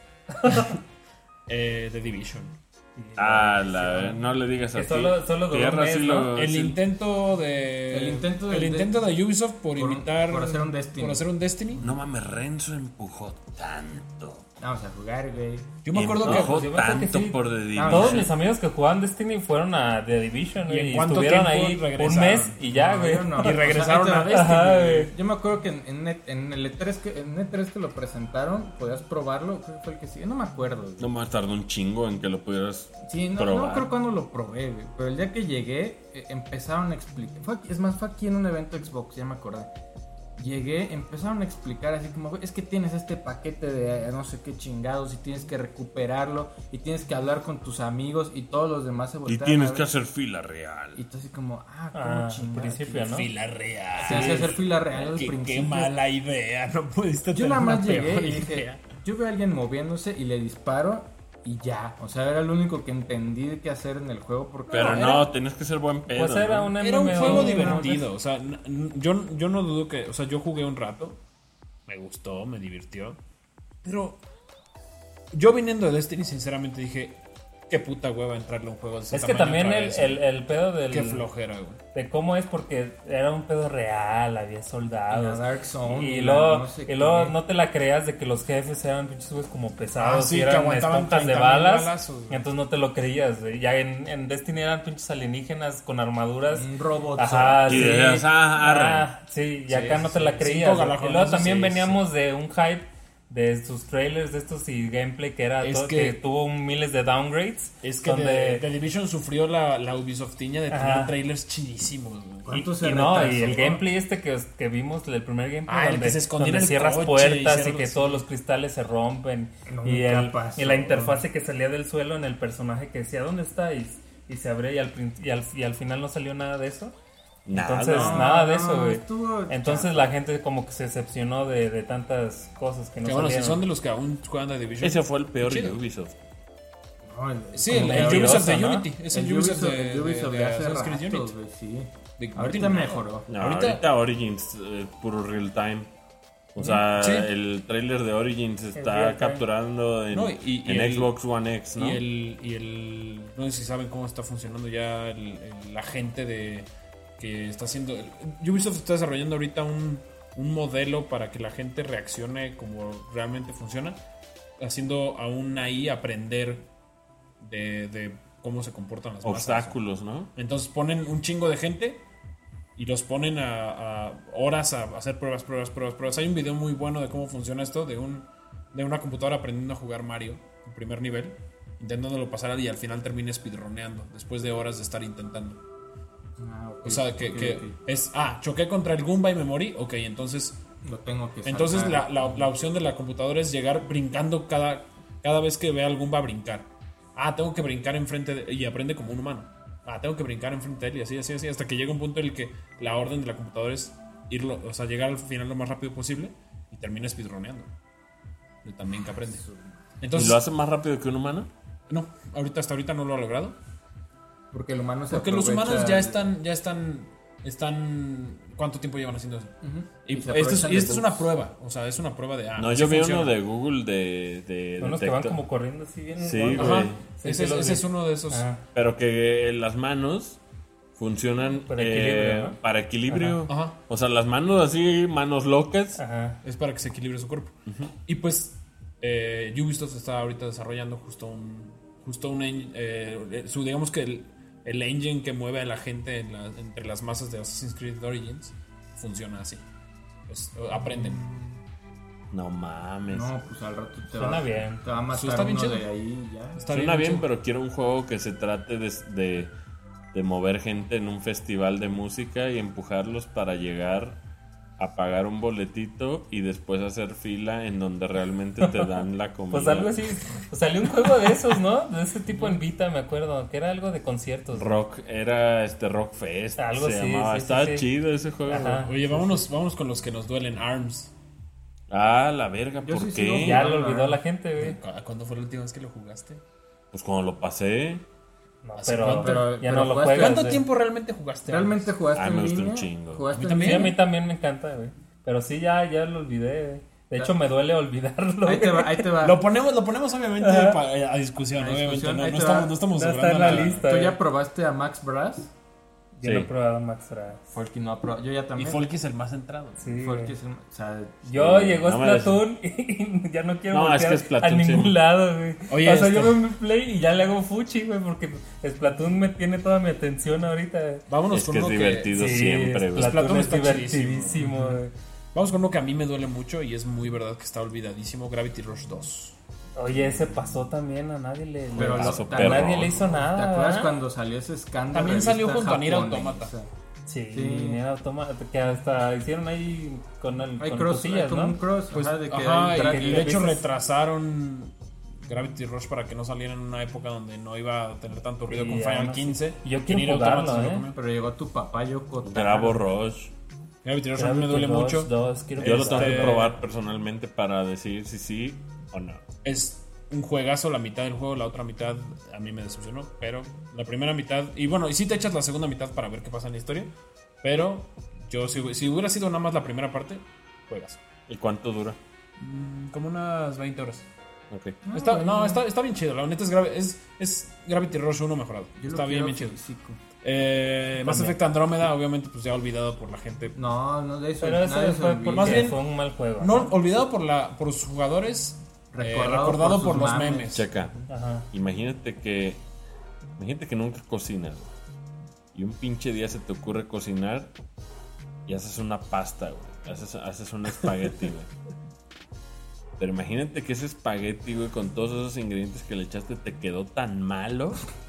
eh, The Division. Ah, la, no le digas Que así. solo- solo duró Tierra un mes, sí ¿no? lo- El sí. intento de. El intento de- el intento de Ubisoft por, por- imitar. por hacer un Destiny. Por hacer un Destiny. No mames, Renzo empujó tanto. Vamos a jugar, güey. Yo me acuerdo que. Empujó yo me acuerdo que tanto sí. por The Division. Todos mis amigos que jugaban Destiny fueron a The Division ¿Y en y, cuánto estuvieron tiempo ahí un regresaron? mes y ya, No, güey. yo no. Y regresaron O sea, a ahí te- Destiny, Ajá, güey. güey. Yo me acuerdo que en, en, net- en el E tres que en E tres que lo presentaron, podías probarlo. Creo que fue el que sigue. No me acuerdo. güey. No más tardó un chingo en que lo pudieras Sí, no, probar. no creo cuando lo probé, güey. Pero el día que llegué, eh, empezaron a explicar. Fue aquí- es más, fue aquí en un evento Xbox, ya me acordé. Llegué, empezaron a explicar así como, güey, es que tienes este paquete de eh, no sé qué chingados y tienes que recuperarlo y tienes que hablar con tus amigos y todos los demás se Y voltean tienes a que ver. hacer fila real. Y tú así como, ah, Ah, cómo al chingados. principio, ¿no? Fila real. Tienes que hacer fila real al Qué, qué principio. mala idea. No pudiste Yo tener nada más una llegué peor y dije, idea. yo veo a alguien moviéndose y le disparo y ya. O sea, era lo único que entendí de qué hacer en el juego porque... Pero era- no, tenías que ser buen pedo. Pues era ¿no? un Era un M M O, juego ¿no? divertido. O sea, n- n- yo, yo no dudo que. O sea, yo jugué un rato. Me gustó, me divirtió. Pero. Yo viniendo de Destiny, sinceramente dije. Qué puta hueva entrarle a un juego de ese Es que tamaño también otra el, vez, el, güey. el pedo del, Qué flojera, güey. de cómo es porque era un pedo real, había soldados. En la Dark Zone, y y luego, la no sé y qué. luego no te la creas de que los jefes eran pinches güeyes como pesados Ah, sí, y que eran aguantaban esponjas de treinta mil balas. balazos, güey. Y entonces no te lo creías, güey. Ya en, en Destiny eran pinches alienígenas con armaduras. Un robot. Ajá, Y sí. decías, ah, arre. Ah, sí, y Sí, acá no sí, te la sí. creías. Cinco güey. galajonazos, Y luego también sí, veníamos de un hype de sus trailers de estos y gameplay que era Es todo, que- que, tuvo un miles de downgrades. Es que donde- The, The Division sufrió la, la Ubisoftiña de tener Ajá. trailers chidísimos, güey. Y, ¿Cuánto se y no, retrasó? y el gameplay este que, que vimos, el primer gameplay, Ah, el donde, que se escondía donde en el cierras coche y puertas y, cierras- que sí. todos los cristales se rompen. Nunca Y, el, pasó. y la interfase que salía del suelo en el personaje que decía, ¿dónde está? Y, y se abría y al, prin- y, al, y al final no salió nada de eso. Nada. Entonces, No, nada de no, eso, güey. estuvo Entonces chafa. la gente como que se decepcionó de, de tantas cosas que no Que bueno, si salieron. son de los que aún juegan The Division. Ese fue el peor de Chido. Ubisoft. No, el- Sí, como el, que el ahorita- Ubisoft de ¿no? Unity. Es el, el Ubisoft, Ubisoft, de, el Ubisoft de, de de hace Assassin's Creed ratos, Unity. güey, sí. De- Ahorita no. mejoró. No, Ahorita- ahorita, Origins, eh, puro real time. O sea, Sí. el trailer de Origins está real time. capturando en, No, y- y en el- Xbox One X, ¿no? Y el, y el. No sé si saben cómo está funcionando ya el, el- la gente de. Que está haciendo. Ubisoft está desarrollando ahorita un, un modelo para que la gente reaccione como realmente funciona. Haciendo aún ahí aprender de, de cómo se comportan las masas. Obstáculos, ¿no? Entonces ponen un chingo de gente y los ponen a, a horas a hacer pruebas, pruebas, pruebas, pruebas. Hay un video muy bueno de cómo funciona esto, de un de una computadora aprendiendo a jugar Mario en primer nivel, intentándolo pasar y al final termina speedroneando después de horas de estar intentando. Ah, ok, O sea, que, ok, que ok. es, ah, choqué contra el Goomba y me morí. Ok, entonces, Lo tengo que entonces salvar. la, la, la opción de la computadora es llegar brincando cada, cada vez que vea al Goomba brincar. Ah, tengo que brincar enfrente de, y aprende como un humano. Ah, tengo que brincar enfrente de él y así, así, así, hasta que llega un punto en el que la orden de la computadora es irlo, o sea, llegar al final lo más rápido posible y termina speedroneando. De también que aprende. ¿Y Entonces, lo hace más rápido que un humano? no, ahorita hasta ahorita no lo ha logrado. Porque el humano se Porque los aprovecha humanos ya de- están, ya están, están, ¿cuánto tiempo llevan haciendo eso? Ujú. Y, Y se esto es, aprovechan y de esto es una bugs. prueba, o sea, es una prueba de... Ah, No, sí yo vi funciona. uno de Google de... de Son los que van detector. como corriendo así bien. Sí, ¿no? güey. Ajá, Sí, ese, sí es, los ese vi. es uno de esos. Ah. Pero que las manos Funcionan Para eh, equilibrio, ¿no? para equilibrio. Ajá. Ajá. O sea, las manos así, manos locas. Ajá. Es para que se equilibre su cuerpo. Y pues eh, Ubisoft está ahorita desarrollando justo un justo un en- eh, su digamos que el, el engine que mueve a la gente en la- entre las masas de Assassin's Creed Origins funciona así. Pues, aprenden. No mames. No, pues al rato te Suena va, bien. te va a Eso matar está bien uno chido. de ahí y ya. Está Suena bien, hecho. pero quiero un juego que se trate de, de, de mover gente en un festival de música y empujarlos para llegar a pagar un boletito y después hacer fila en donde realmente te dan la comida. Pues algo así. Pues salió un juego de esos, ¿no? De ese tipo en Vita, me acuerdo. Que era algo de conciertos. Rock, era este Rock Fest. Algo se así, llamaba. sí, sí, Estaba sí. chido ese juego. Ajá. Oye, vámonos, vámonos con los que nos duelen. ARMS. Ah, la verga, Yo ¿por sí qué? sigo Ya jugando, lo olvidó ¿eh? la gente, güey. ¿Cu- ¿Cuándo fue la última vez que lo jugaste? Pues cuando lo pasé. No, ¿Hace pero, cuánto? Pero- ya pero no lo jugaste- juegas. ¿Cuánto güey. tiempo realmente jugaste? ¿Realmente jugaste Ah, en me gusta un línea? chingo. ¿Jugaste A mí en también. Sí, a línea? mí también me encanta, güey. Pero sí, ya, ya lo olvidé, güey. De hecho, me duele olvidarlo. Ahí te güey. va, ahí te va. Lo ponemos, lo ponemos obviamente Ajá. pa- a discusión, A obviamente. discusión, No, ahí no te estamos, va. no estamos No está jugando en la nada. lista. ¿Tú eh. ya probaste a Max Brass? Yo Sí. no he probado Max Brass. Folky no ha probado. Yo ya Y también. Folky es el más centrado. Sí, Folky güey. es el- o sea, Yo Sí, llegó no me Splatoon y ya no quiero No, voltear es que Splatoon a ningún sí. lado, güey. Oye, o sea, este- yo veo mi play y ya le hago fuchi, güey, porque Splatoon me tiene toda mi atención ahorita. güey. Vámonos Es con que es uno divertido Sí, siempre, güey. Splatoon Splatoon es está divertidísimo, güey. Vamos con uno que a mí me duele mucho y es muy verdad que está olvidadísimo. Gravity Rush dos. Oye, ese pasó también, a nadie le, le- Pero a lo- Pasó ¿te nadie perro. le hizo nada. ¿Te acuerdas ¿verdad? cuando salió ese escándalo? También de salió revista junto a Nier japonesa? Automata. Sí, Sí. Nier Automata, que hasta hicieron ahí con, el, Hay con cross, cosillas, hay como ¿no? un cross, Pues, ajá, de que ajá, hay y- traje- y de hecho veces- retrasaron Gravity Rush para que no saliera en una época donde no iba a tener tanto ruido Y con ya Final no sé. quince. Y yo que quiero Nier Automata jugarlo, se lo ¿eh? comió. Pero llegó tu papá Yoko Taro. Bravo Rush. Gravity Rush a mí me Gravity duele Rush mucho. dos, quiero Yo lo Este- tengo que probar personalmente para decir si sí o no. Es un juegazo, la mitad del juego, la otra mitad a mí me decepcionó, pero la primera mitad, y bueno, y si te echas la segunda mitad para ver qué pasa en la historia, pero yo si, si hubiera sido nada más la primera parte, juegas. ¿Y cuánto dura? Mm, Como unas veinte horas. Ok. Está, no, está, está bien chido, la neta es, gravi- es, es Gravity Rush uno mejorado. Yo lo Está bien, quiero bien chido. físico. Eh, Mass También. Effect Andrómeda, obviamente, pues ya olvidado por la gente. No, no de eso. Pero eso nadie se fue olvida. porque Más bien, fue un mal juego. No, olvidado por, la, por sus jugadores, eh, Recordado recordado, por por, sus los mames. memes. Checa. Ajá. Imagínate que. Imagínate que nunca cocinas. Y un pinche día se te ocurre cocinar y haces una pasta, güey. Haces, haces un espagueti, güey. Pero imagínate que ese espagueti, güey, con todos esos ingredientes que le echaste, te quedó tan malo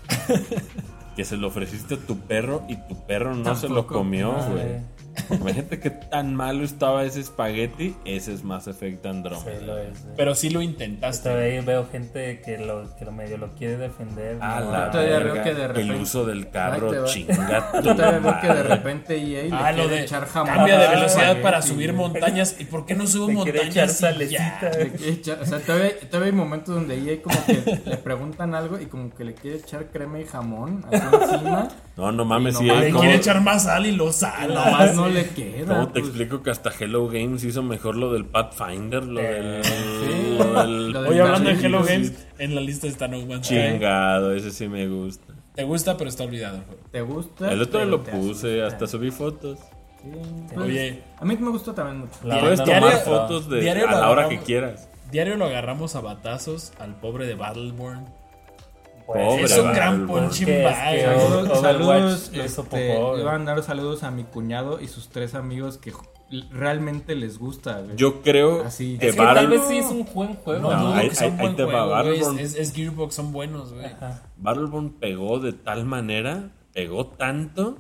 que se lo ofreciste a tu perro y tu perro no se lo Tampoco. comió, Ah, güey. güey. Imagínate qué tan malo estaba ese espagueti. Ese es Mass Effect Andromeda. Sí, lo es, güey. Pero sí lo intentaste. Todavía veo gente que lo, que lo medio lo quiere defender. A ¿no? la todavía veo verga, que de repente- el uso del Ahí te carro, va. chinga tu Yo todavía veo que de madre. repente E A le Ah, lo quiere de echar jamón. cambia de Ah, velocidad espagueti, para güey. subir montañas. ¿Y por qué no subo Le quiere echar montañas? y ya? salecita. Le quiere echar- o sea, todavía, todavía hay momentos donde E A como que le preguntan algo y como que le quiere echar crema y jamón así encima. No, no mames, Y sí. nomás Le hay ¿cómo? quiere como- echar más sal y lo Y sal. nomás no le queda. ¿Cómo te pues. explico que hasta Hello Games hizo mejor lo del Pathfinder? Lo del. Sí. lo del- Lo del- Oye, hablando de Sí, Hello sí. Games, en la lista está No Man's Sky. Chingado, ese sí me gusta. Te gusta, pero está olvidado el juego. ¿Te gusta? El otro pero lo te puse, asusta. hasta subí fotos. Sí, pues, Oye. a mí me gustó también mucho. La Puedes banda tomar maestra. fotos de, Diario a lo la hora que agarramos. quieras. Diario lo agarramos a batazos al pobre de Battleborn. Pues, Pobre es un Battleborn. gran punching Que es bag. que- güey. Saludos, Overwatch saludos, lo hizo este, popó, güey. iba a mandar saludos a mi cuñado y sus tres amigos que ju- realmente les gusta. güey. Yo creo Así. que Es que tal Battle- vez sí es un buen juego. No, No, dudo ahí- que sea un ahí- buen ahí te va, juego, güey. Battleborn. Es, es Gearbox, son buenos, güey. Ajá. Battleborn pegó de tal manera, pegó tanto.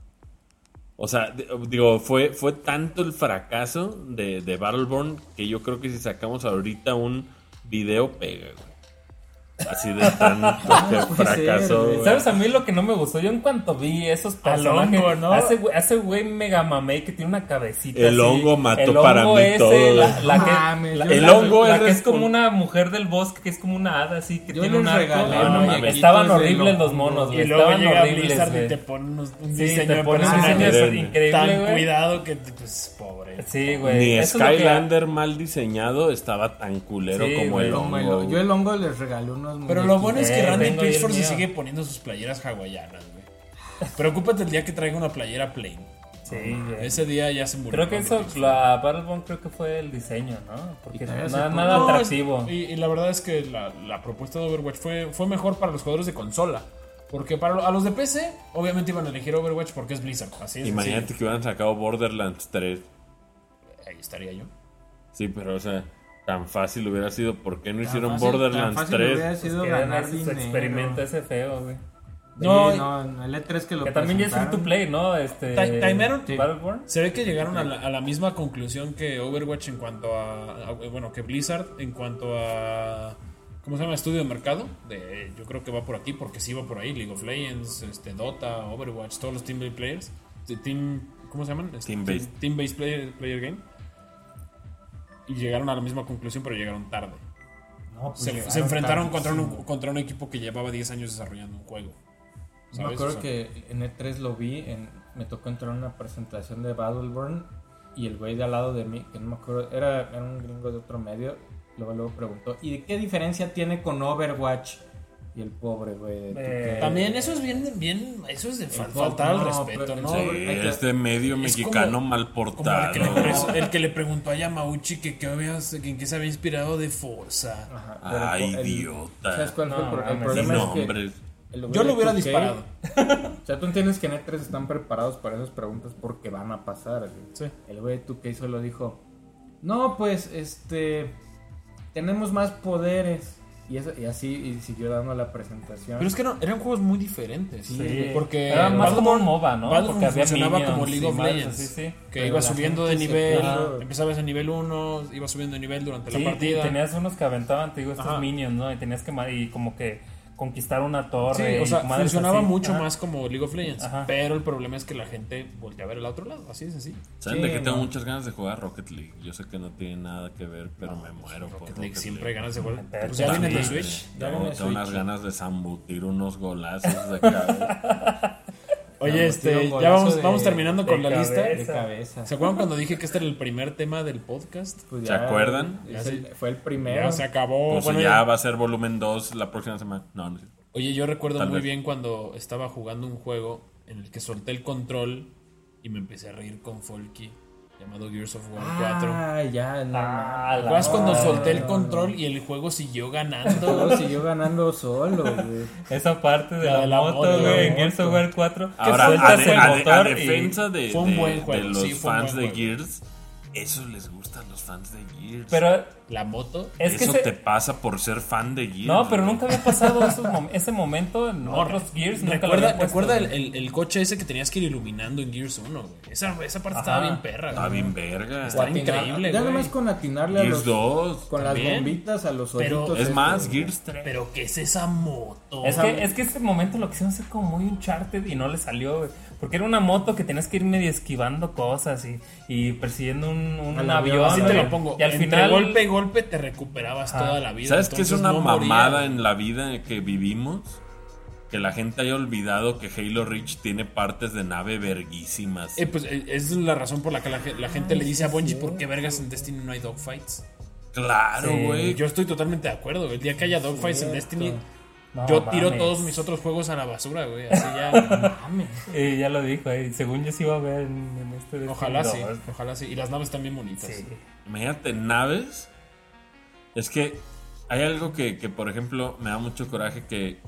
O sea, de- digo, fue, fue tanto el fracaso de, de Battleborn que yo creo que si sacamos ahorita un video, pega, güey. Así de tanto que Puede ser, fracasó, güey. güey. ¿Sabes a mí lo que no me gustó? Yo en cuanto vi esos Al personajes, hongo, ¿no? hace güey, hace güey mega mamey que tiene una cabecita El así. hongo mató El para hongo mí ese, todo. La, la No que, mames, la- yo- El la- hongo la es que es como respon- una mujer del bosque, que es como una hada así, que Yo tiene les un arco. regalé No, no Ay, mames. estaban de horribles hongo. los monos, Y güey. luego Estaban llega horribles, Blizzard y güey. te pone unos, un Sí, diseño te de ponen un personaje diseño Miren, increíble, tan güey. cuidado que, pues, pobre. Sí, güey. Ni Eso es lo que- Skylander mal diseñado estaba tan culero Sí, como güey. el Como el- hongo. yo el hongo les regalé unos Pero lo bueno es que Eh, Randy tengo ahí el Pitchford se mío. sigue poniendo sus playeras hawaianas, güey. Preocúpate el día que traiga una playera plain. Sí, ya. Ese día ya se murió. Creo que eso, Battlefield. la Battleborn creo que fue el diseño, ¿no? Porque Y todavía nada, se nada No, atractivo. es- Y, y la verdad es que la, la propuesta de Overwatch fue, fue mejor para los jugadores de consola. Porque para lo- a los de P C, obviamente iban a elegir Overwatch porque es Blizzard. Así es. Imagínate que hubieran sacado Borderlands tres. Ahí estaría yo. Sí, pero o sea, tan fácil hubiera sido. ¿Por qué no Tan hicieron fácil- tan Borderlands fácil hubiera tres? sido Que ganar ese dinero. experimento ese feo, güey. No, No, no, el E tres que lo Que también ya es free to presentaron. play, ¿no? Este, Ti- timearon. Sí. Battleborn. Se ve que llegaron a la, a la misma conclusión que Overwatch en cuanto a, a- bueno, que Blizzard en cuanto a ¿cómo se llama? Estudio de mercado. De, yo creo que va por aquí porque sí va por ahí. League of Legends, este, Dota, Overwatch, todos los team-based players, de team, ¿cómo se llaman? Este, Team-based. team-based player, player game. Y llegaron a la misma conclusión, pero llegaron tarde. No, pues Se, llegaron se enfrentaron contra un, tardísimo. contra un equipo que llevaba diez años desarrollando un juego. Yo me ¿Sabes? acuerdo O sea, que en E tres lo vi, en, me tocó entrar en una presentación de Battleborn y el güey de al lado de mí, que no me acuerdo, era, era un gringo de otro medio, luego, luego preguntó, ¿y de qué diferencia tiene con Overwatch? Y el pobre güey de Eh, two K. También eso es bien, bien eso es de fal- El faltar al no, respeto, pero- ¿no? Sí, hay que- este medio es mexicano como- mal Como el portado. que, le, pre- el que le preguntó a Yamauchi que, que, habías- que en qué se había inspirado de Forza. Ajá, pero Ay, el- idiota. ¿Sabes cuál fue el, No, pro- el mames, problema? Sin es que nombres. el güey Yo lo de hubiera two K, disparado. O sea, tú entiendes que en E tres están preparados para esas preguntas porque van a pasar. güey. Sí. El güey de two K solo dijo, no, pues, este, tenemos más poderes. Y, eso, y así y siguió dando la presentación. Pero es que no, eran juegos muy diferentes. Sí. Porque Era más como Battleborn- un MOBA, ¿no? Battleborn Porque había funcionaba minions como League y of más, Legends. sí, sí. Que Pero iba la subiendo de gente se nivel. puso- Empezabas en nivel uno, ibas subiendo de nivel durante Sí, la partida. tenías unos que aventaban, te digo, estos Ajá. minions, ¿no? Y tenías que ma- y como que conquistar una Sí, torre. o y sea, madres funcionaba así. mucho Ajá. más como League of Legends. Ajá. Pero el problema es que la gente voltea a ver el otro lado. Así es así. ¿Saben Sí, de qué tengo no. muchas ganas de jugar Rocket League? Yo sé que no tiene nada que ver, pero me muero por Rocket League Rocket siempre hay League. ganas de jugar. Pero Pues ya viene el de También, Switch. Ya no, viene el tengo unas Switch. ganas de zambutir unos golazos de cabeza. Oye, Vamos, este, tiro un ya golazo vamos, de- vamos terminando de con la lista. cabeza. de cabeza. ¿Se acuerdan cuando dije que este era el primer tema del podcast? Pues ¿Se acuerdan? es Ya el- sí. fue el primero. Ya se acabó. Pues Bueno, ya ya- va a ser volumen dos la próxima semana. No, no sé. Oye, yo recuerdo Tal muy vez. bien cuando estaba jugando un juego en el que solté el control y me empecé a reír con Folky, llamado Gears of War cuatro. Ah, ya, no. Ah, mames. la ¿Recuerdas cuando no, solté el no, control no. y el juego siguió ganando? Todo siguió ganando solo, güey. Esa parte de La la, de la moto, moto, güey, la en moto. Gears of War cuatro. Ahora, sueltas a, de- el a de- a motor y- defensa de, Fue un de- buen juego, de los sí, fue un fans buen de juego. Gears, eso les gusta a los fans de Gears. Pero La moto. es que eso se- te pasa por ser fan de Gears. No, pero güey. nunca había pasado esos mom- ese momento en otros Gears. Nunca lo Recuerda, había puesto, recuerda el, güey. el- el coche ese que tenías que ir iluminando en Gears uno, güey. Esa, esa parte estaba Ajá. bien perra, Está güey. bien verga. Está Atinar- increíble, Ya güey. nomás con atinarle a Gears los. dos. Con las También. bombitas a los Pero- hoyitos. Es estos, más, güey. Gears tres. Pero ¿qué es esa moto? Es que, es que ese momento lo quisieron hacer como muy Uncharted y no le salió, güey. Porque era una moto que tenías que ir medio esquivando cosas y, y persiguiendo un, un Al avión. avión, Así te güey. lo pongo. Y al Entre final. golpe y golpe te recuperabas Ajá. toda la vida. ¿Sabes qué es entonces una no moría, mamada güey. en la vida que vivimos? Que la gente haya olvidado que Halo Reach tiene partes de nave verguísimas. Eh, pues eh, esa es la razón por la que la, ge- la gente le dice a Bungie por qué vergas en Destiny no hay dogfights. Claro, Sí. güey. Yo estoy totalmente de acuerdo. El día que haya dogfights en Destiny, No, yo tiro mames. todos mis otros juegos a la basura, güey. Así ya. Mames. Eh, ya lo dijo, eh. Según yo sí iba a ver en, en este Destiny Ojalá sí. dos. Ojalá sí. Y las naves también bonitas. Sí. Imagínate, naves. Es que hay algo que, que, por ejemplo, me da mucho coraje que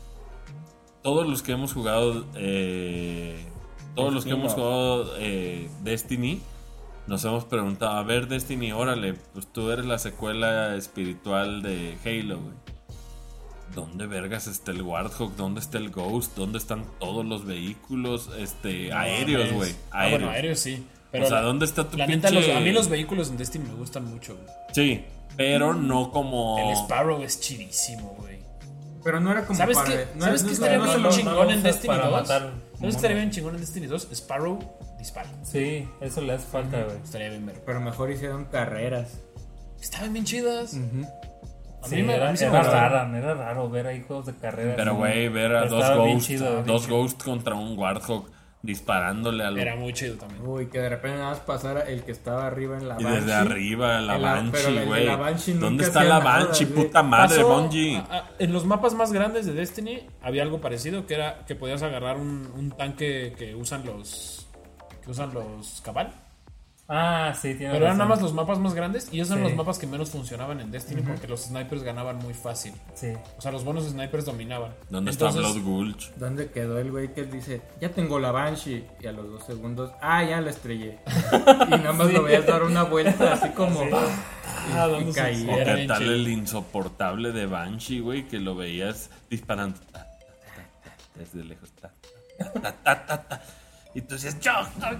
todos los que hemos jugado, eh, todos los que Destiny. hemos jugado eh, Destiny, nos hemos preguntado, a ver, Destiny, órale, pues tú eres la secuela espiritual de Halo, güey. ¿Dónde vergas está el Warthog? ¿Dónde está el Ghost? ¿Dónde están todos los vehículos este, aéreos, güey? Ah, Aéreos. bueno, aéreos sí. Pero o sea, la- ¿dónde está tu La neta, pinche- los- a mí los vehículos en Destiny me gustan mucho, güey. Sí, pero no como... El Sparrow es chidísimo, güey. Pero no era como ¿Sabes para- qué? no- ¿Sabes no- qué no- estaría no bien se lo- chingón no lo en usas Destiny para dos? matar ¿Sabes qué monos. estaría bien chingón en Destiny dos? Sparrow dispara. Sí, eso le hace falta, güey. Estaría bien ver. Pero mejor hicieron carreras. Estaban bien chidas. A Sí, mí, me, a era, mí sí me era gustaron. raro, era raro ver ahí juegos de carreras. Pero, ¿no? güey, ver a Pero dos estaba bien Ghosts, chido, güey. dos Ghosts contra un Warthog. disparándole a los... Era muy chido también. Uy, que de repente nada más pasara el que estaba arriba en la Y Banshee. desde arriba, la En la- pero Banshee, la- de güey. la Banshee nunca ¿Dónde está hacía la nada, Banshee, güey. puta madre, Pasó, Bungie? a- a- en los mapas más grandes de Destiny había algo parecido, que era que podías agarrar un, un tanque que usan los que usan los Cabal. Ah, sí, tiene Pero eran nada razón. más los mapas más grandes y esos eran Sí. los mapas que menos funcionaban en Destiny porque los snipers ganaban muy fácil. Sí. O sea, los buenos snipers dominaban. ¿Dónde Entonces, está Blood Gulch? ¿Dónde quedó el güey que dice, ya tengo la Banshee? Y a los dos segundos, ah, ya la estrellé. Y nada más lo veías dar una vuelta así como... Ah, y ¿dónde se- caía. sí, ¿O era qué bien tal chido. el insoportable de Banshee, güey? Que lo veías disparando. Ta, ta, ta, ta, desde lejos. Ta, ta, ta, ta, ta. Y tú decías, yo...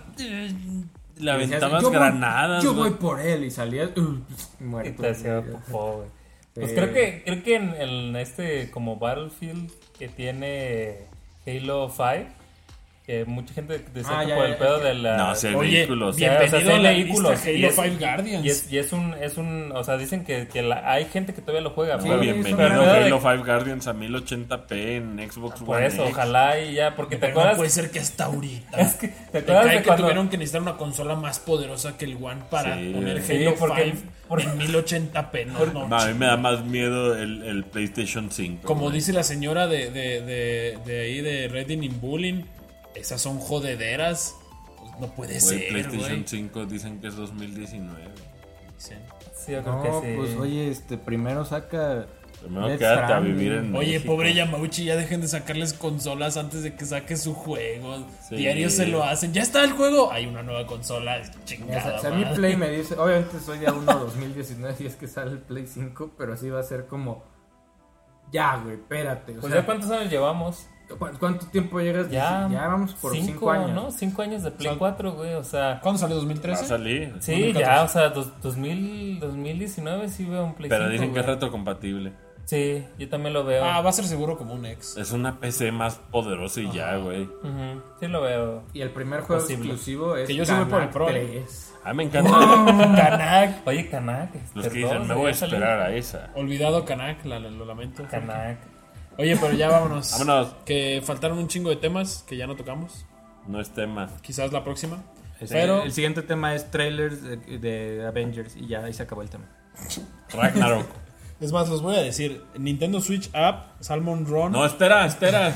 Le Y decías, aventabas "Yo voy- granadas, Yo güey. voy por él y salías uh, Y muerto. te hacía popó, güey. Pues Sí. creo que, creo que en, en este como Battlefield que tiene Halo cinco, que mucha gente decía Ah, que ya, por ya, el pedo ya. de la... No, sí hay Oye, vehículos. bien. o sea, bienvenido sí hay a la vehículos, lista y Halo es- cinco Guardians. Y es, y es un, es un, o sea, dicen que, que la- hay gente que todavía lo juega. No, pero, bienvenido pero el a pedo de- Halo cinco Guardians a mil ochenta p en Xbox Por One eso, X. ojalá y ya, porque te Pero no acuerdas... puede ser que hasta ahorita. Es que, ¿te Me acuerdas cae de que cuando... tuvieron que necesitar una consola más poderosa que el One para Sí, poner sí, Halo porque- cinco porque- en mil ochenta p. No, no, No, a mí me da más miedo el, el PlayStation cinco. Como güey. dice la señora de, de, de, de ahí de Redding in Bullying, esas son jodederas. Pues no puede Güey, ser, PlayStation güey. cinco dicen que es dos mil diecinueve. Dicen. Sí, yo creo No, que sí. pues oye, este, primero saca... Primero Death quédate a Stranding. vivir en Oye, México. pobre Yamauchi, ya dejen de sacarles consolas antes de que saque su juego. Sí. Diario se lo hacen. Ya está el juego. Hay una nueva consola. O Chingada. sea, si a mí madre. Play me dice, obviamente soy día uno dos mil diecinueve y es que sale el Play cinco, pero sí va a ser como, ya, güey, espérate. O Pues sea, ya cuántos años llevamos. ¿cu- ¿cuánto tiempo llegas? Ya, Ya vamos por cinco, cinco años. ¿no? Cinco años de Play O sea, cuatro, güey, o sea... ¿Cuándo salió? ¿dos mil Va a trece? salir. Sí, dos mil catorce. ya, o sea, dos, dos mil, dos mil diecinueve sí veo un Play Pero cinco, dicen que es güey. retrocompatible. Sí, yo también lo veo. Ah, va a ser seguro como un ex. Es una P C más poderosa y ya, güey. Ujú, sí lo veo. Y el primer juego Posible. exclusivo es Que yo sí voy por el Canac Pro, tres. A mí me encanta. Canac. Oye, Kanak. Los que perdón, dicen, me voy a ya salió. esperar a esa. Olvidado Canac, la- la- lo lamento. Kanak. Oye, pero ya vámonos. Vámonos. Que faltaron un chingo de temas que ya no tocamos. No es tema. Quizás la próxima. Pero Pero el siguiente tema es trailers de, de Avengers y ya ahí se acabó el tema. Ragnarok. es más, los voy a decir. Nintendo Switch App, Salmon Run. No, espera, espera.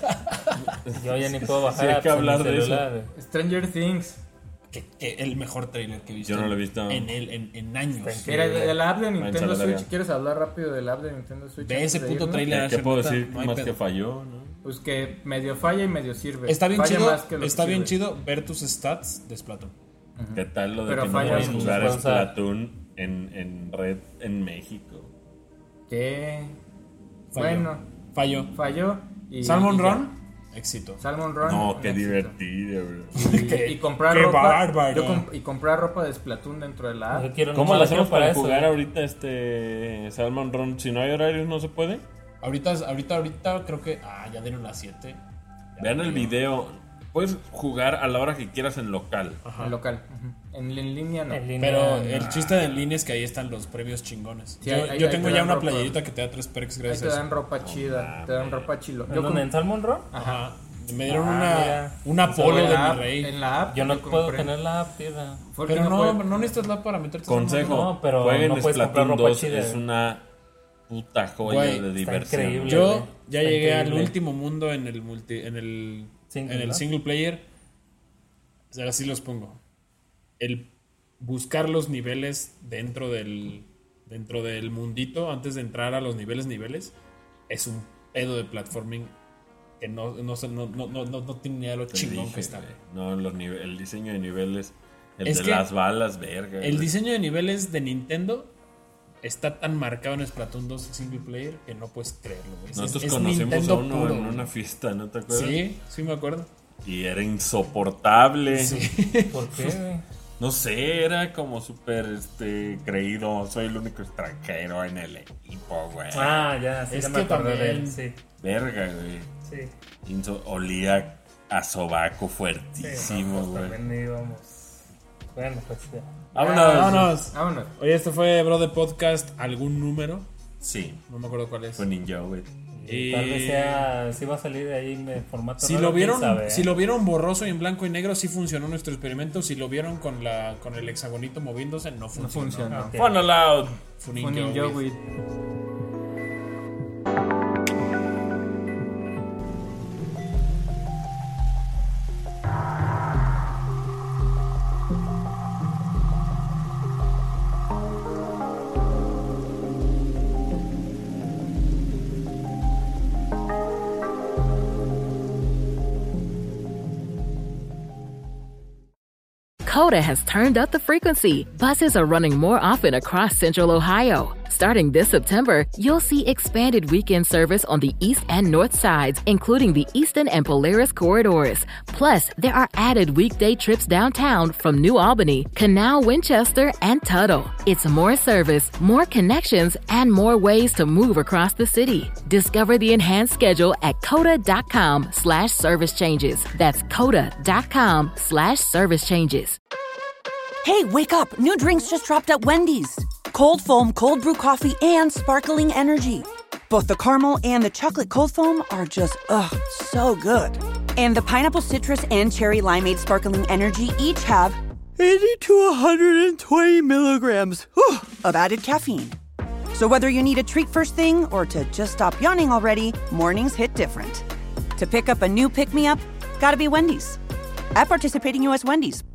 Yo ya ni puedo bajar Sí, hay que apps en mi hablar de eso. celular. Stranger Things. Que, que el mejor trailer que he visto. Yo no lo he visto. En, el, en, en años. Mira, de, de la app de Váyanse a Nintendo la verga. Switch, ¿quieres hablar rápido de la app de Nintendo Switch? De ese antes de puto irnos? trailer. ¿Qué puedo neta, decir? no hay Más pedo. que falló, ¿no? Pues que medio falla y medio sirve. Está bien Falla chido. más que lo que Está bien sirve. chido ver tus stats de Splatoon. ¿Qué tal lo de Pero que no falla puedes mucho, jugar puedes usar- Splatoon en, en red en México? ¿Qué? Falló. Bueno, Falló. falló. Y, Salmon y ya. Run, éxito. Salmon Run. No, un qué éxito. divertido, bro. Y, Qué- y comprar qué ropa. bárbaro. yo comp- y comprar ropa de Splatoon dentro de la app. Yo quiero, ¿Cómo no lo la quiero hacemos para eso, jugar eh. ahorita este Salmon Run? Si no hay horarios, ¿no se puede? Ahorita, ahorita, ahorita creo que. Ah, ya dieron las siete. Vean el video. Puedes jugar a la hora que quieras en local. En local. Ujú. En, en línea no. En línea, Pero no. el chiste de en línea es que ahí están los premios chingones. Sí, yo ahí- ahí- yo ahí tengo te ya dan una ropa. playerita que te da tres perks Ahí gracias te a eso. dan ropa chida. Te dan ropa chilo. ¿En Yo dónde? com- ¿En Salmon Run? Ajá. Me dieron Ah, una, mira. una polo en de la mi app- rey. En la app. Yo no que puedo compré. tener la app, tía. ¿Por qué Pero no, puede? no necesitas la para meterte. Consejo, No, pero jueguen no puedes comprar Splatoon ropa dos, chida. es una puta joya Güey, de está diversión. increíble. Yo güey. ya Está llegué al increíble. último mundo en el multi, en el Single, en el ¿no? single player. O sea, así los pongo. El buscar los niveles dentro del dentro del mundito antes de entrar a los niveles niveles es un pedo de platforming que no no sé, no no no, no, no tiene ni idea lo Te chingón dije, que está. güey. No, los nive- el diseño de niveles, el Es de que las balas, verga. El güey. diseño de niveles de Nintendo está tan marcado en Splatoon dos single player que no puedes creerlo, güey. Es- Nosotros es conocimos Nintendo a uno puro, en güey. una fiesta, ¿no te acuerdas? Sí, sí me acuerdo. Y era insoportable. ¿Por qué, güey? No sé, era como súper este, creído. Soy el único extranjero en el equipo, güey. Ah, ya, sí, Es ya me que acordé de él. también- Sí, Verga, güey. sí. Inso- olía a sobaco Sí, fuertísimo, no, pues güey. también íbamos. Bueno, pues ya. Vámonos. Vámonos. Vámonos. Oye, este fue Bro de Podcast, algún número. Sí, No me acuerdo cuál es. fue Ninja, güey. Y Tal vez sea, si va a salir de ahí en formato si raro, lo vieron, quién sabe, si ¿eh? lo vieron borroso y en blanco y negro, sí funcionó nuestro experimento. Si lo vieron con la con el hexagonito moviéndose, no funcionó. funcionó. Ok. Fun allowed. Funin Funin Joey. Joey. Coda has turned up the frequency. Buses are running more often across Central Ohio. Starting this September, you'll see expanded weekend service on the east and north sides, including the Easton and Polaris corridors. Plus, there are added weekday trips downtown from New Albany, Canal, Winchester, and Tuttle. It's more service, more connections, and more ways to move across the city. Discover the enhanced schedule at coda.com slash service changes. That's coda.com slash service changes. Hey, wake up! New drinks just dropped at Wendy's. Cold foam, cold brew coffee, and sparkling energy. Both the caramel and the chocolate cold foam are just, ugh, so good. And the pineapple citrus and cherry limeade sparkling energy each have eighty to one hundred twenty milligrams whew, of added caffeine. So whether you need a treat first thing or to just stop yawning already, mornings hit different. To pick up a new pick-me-up, gotta be Wendy's. At participating U S Wendy's.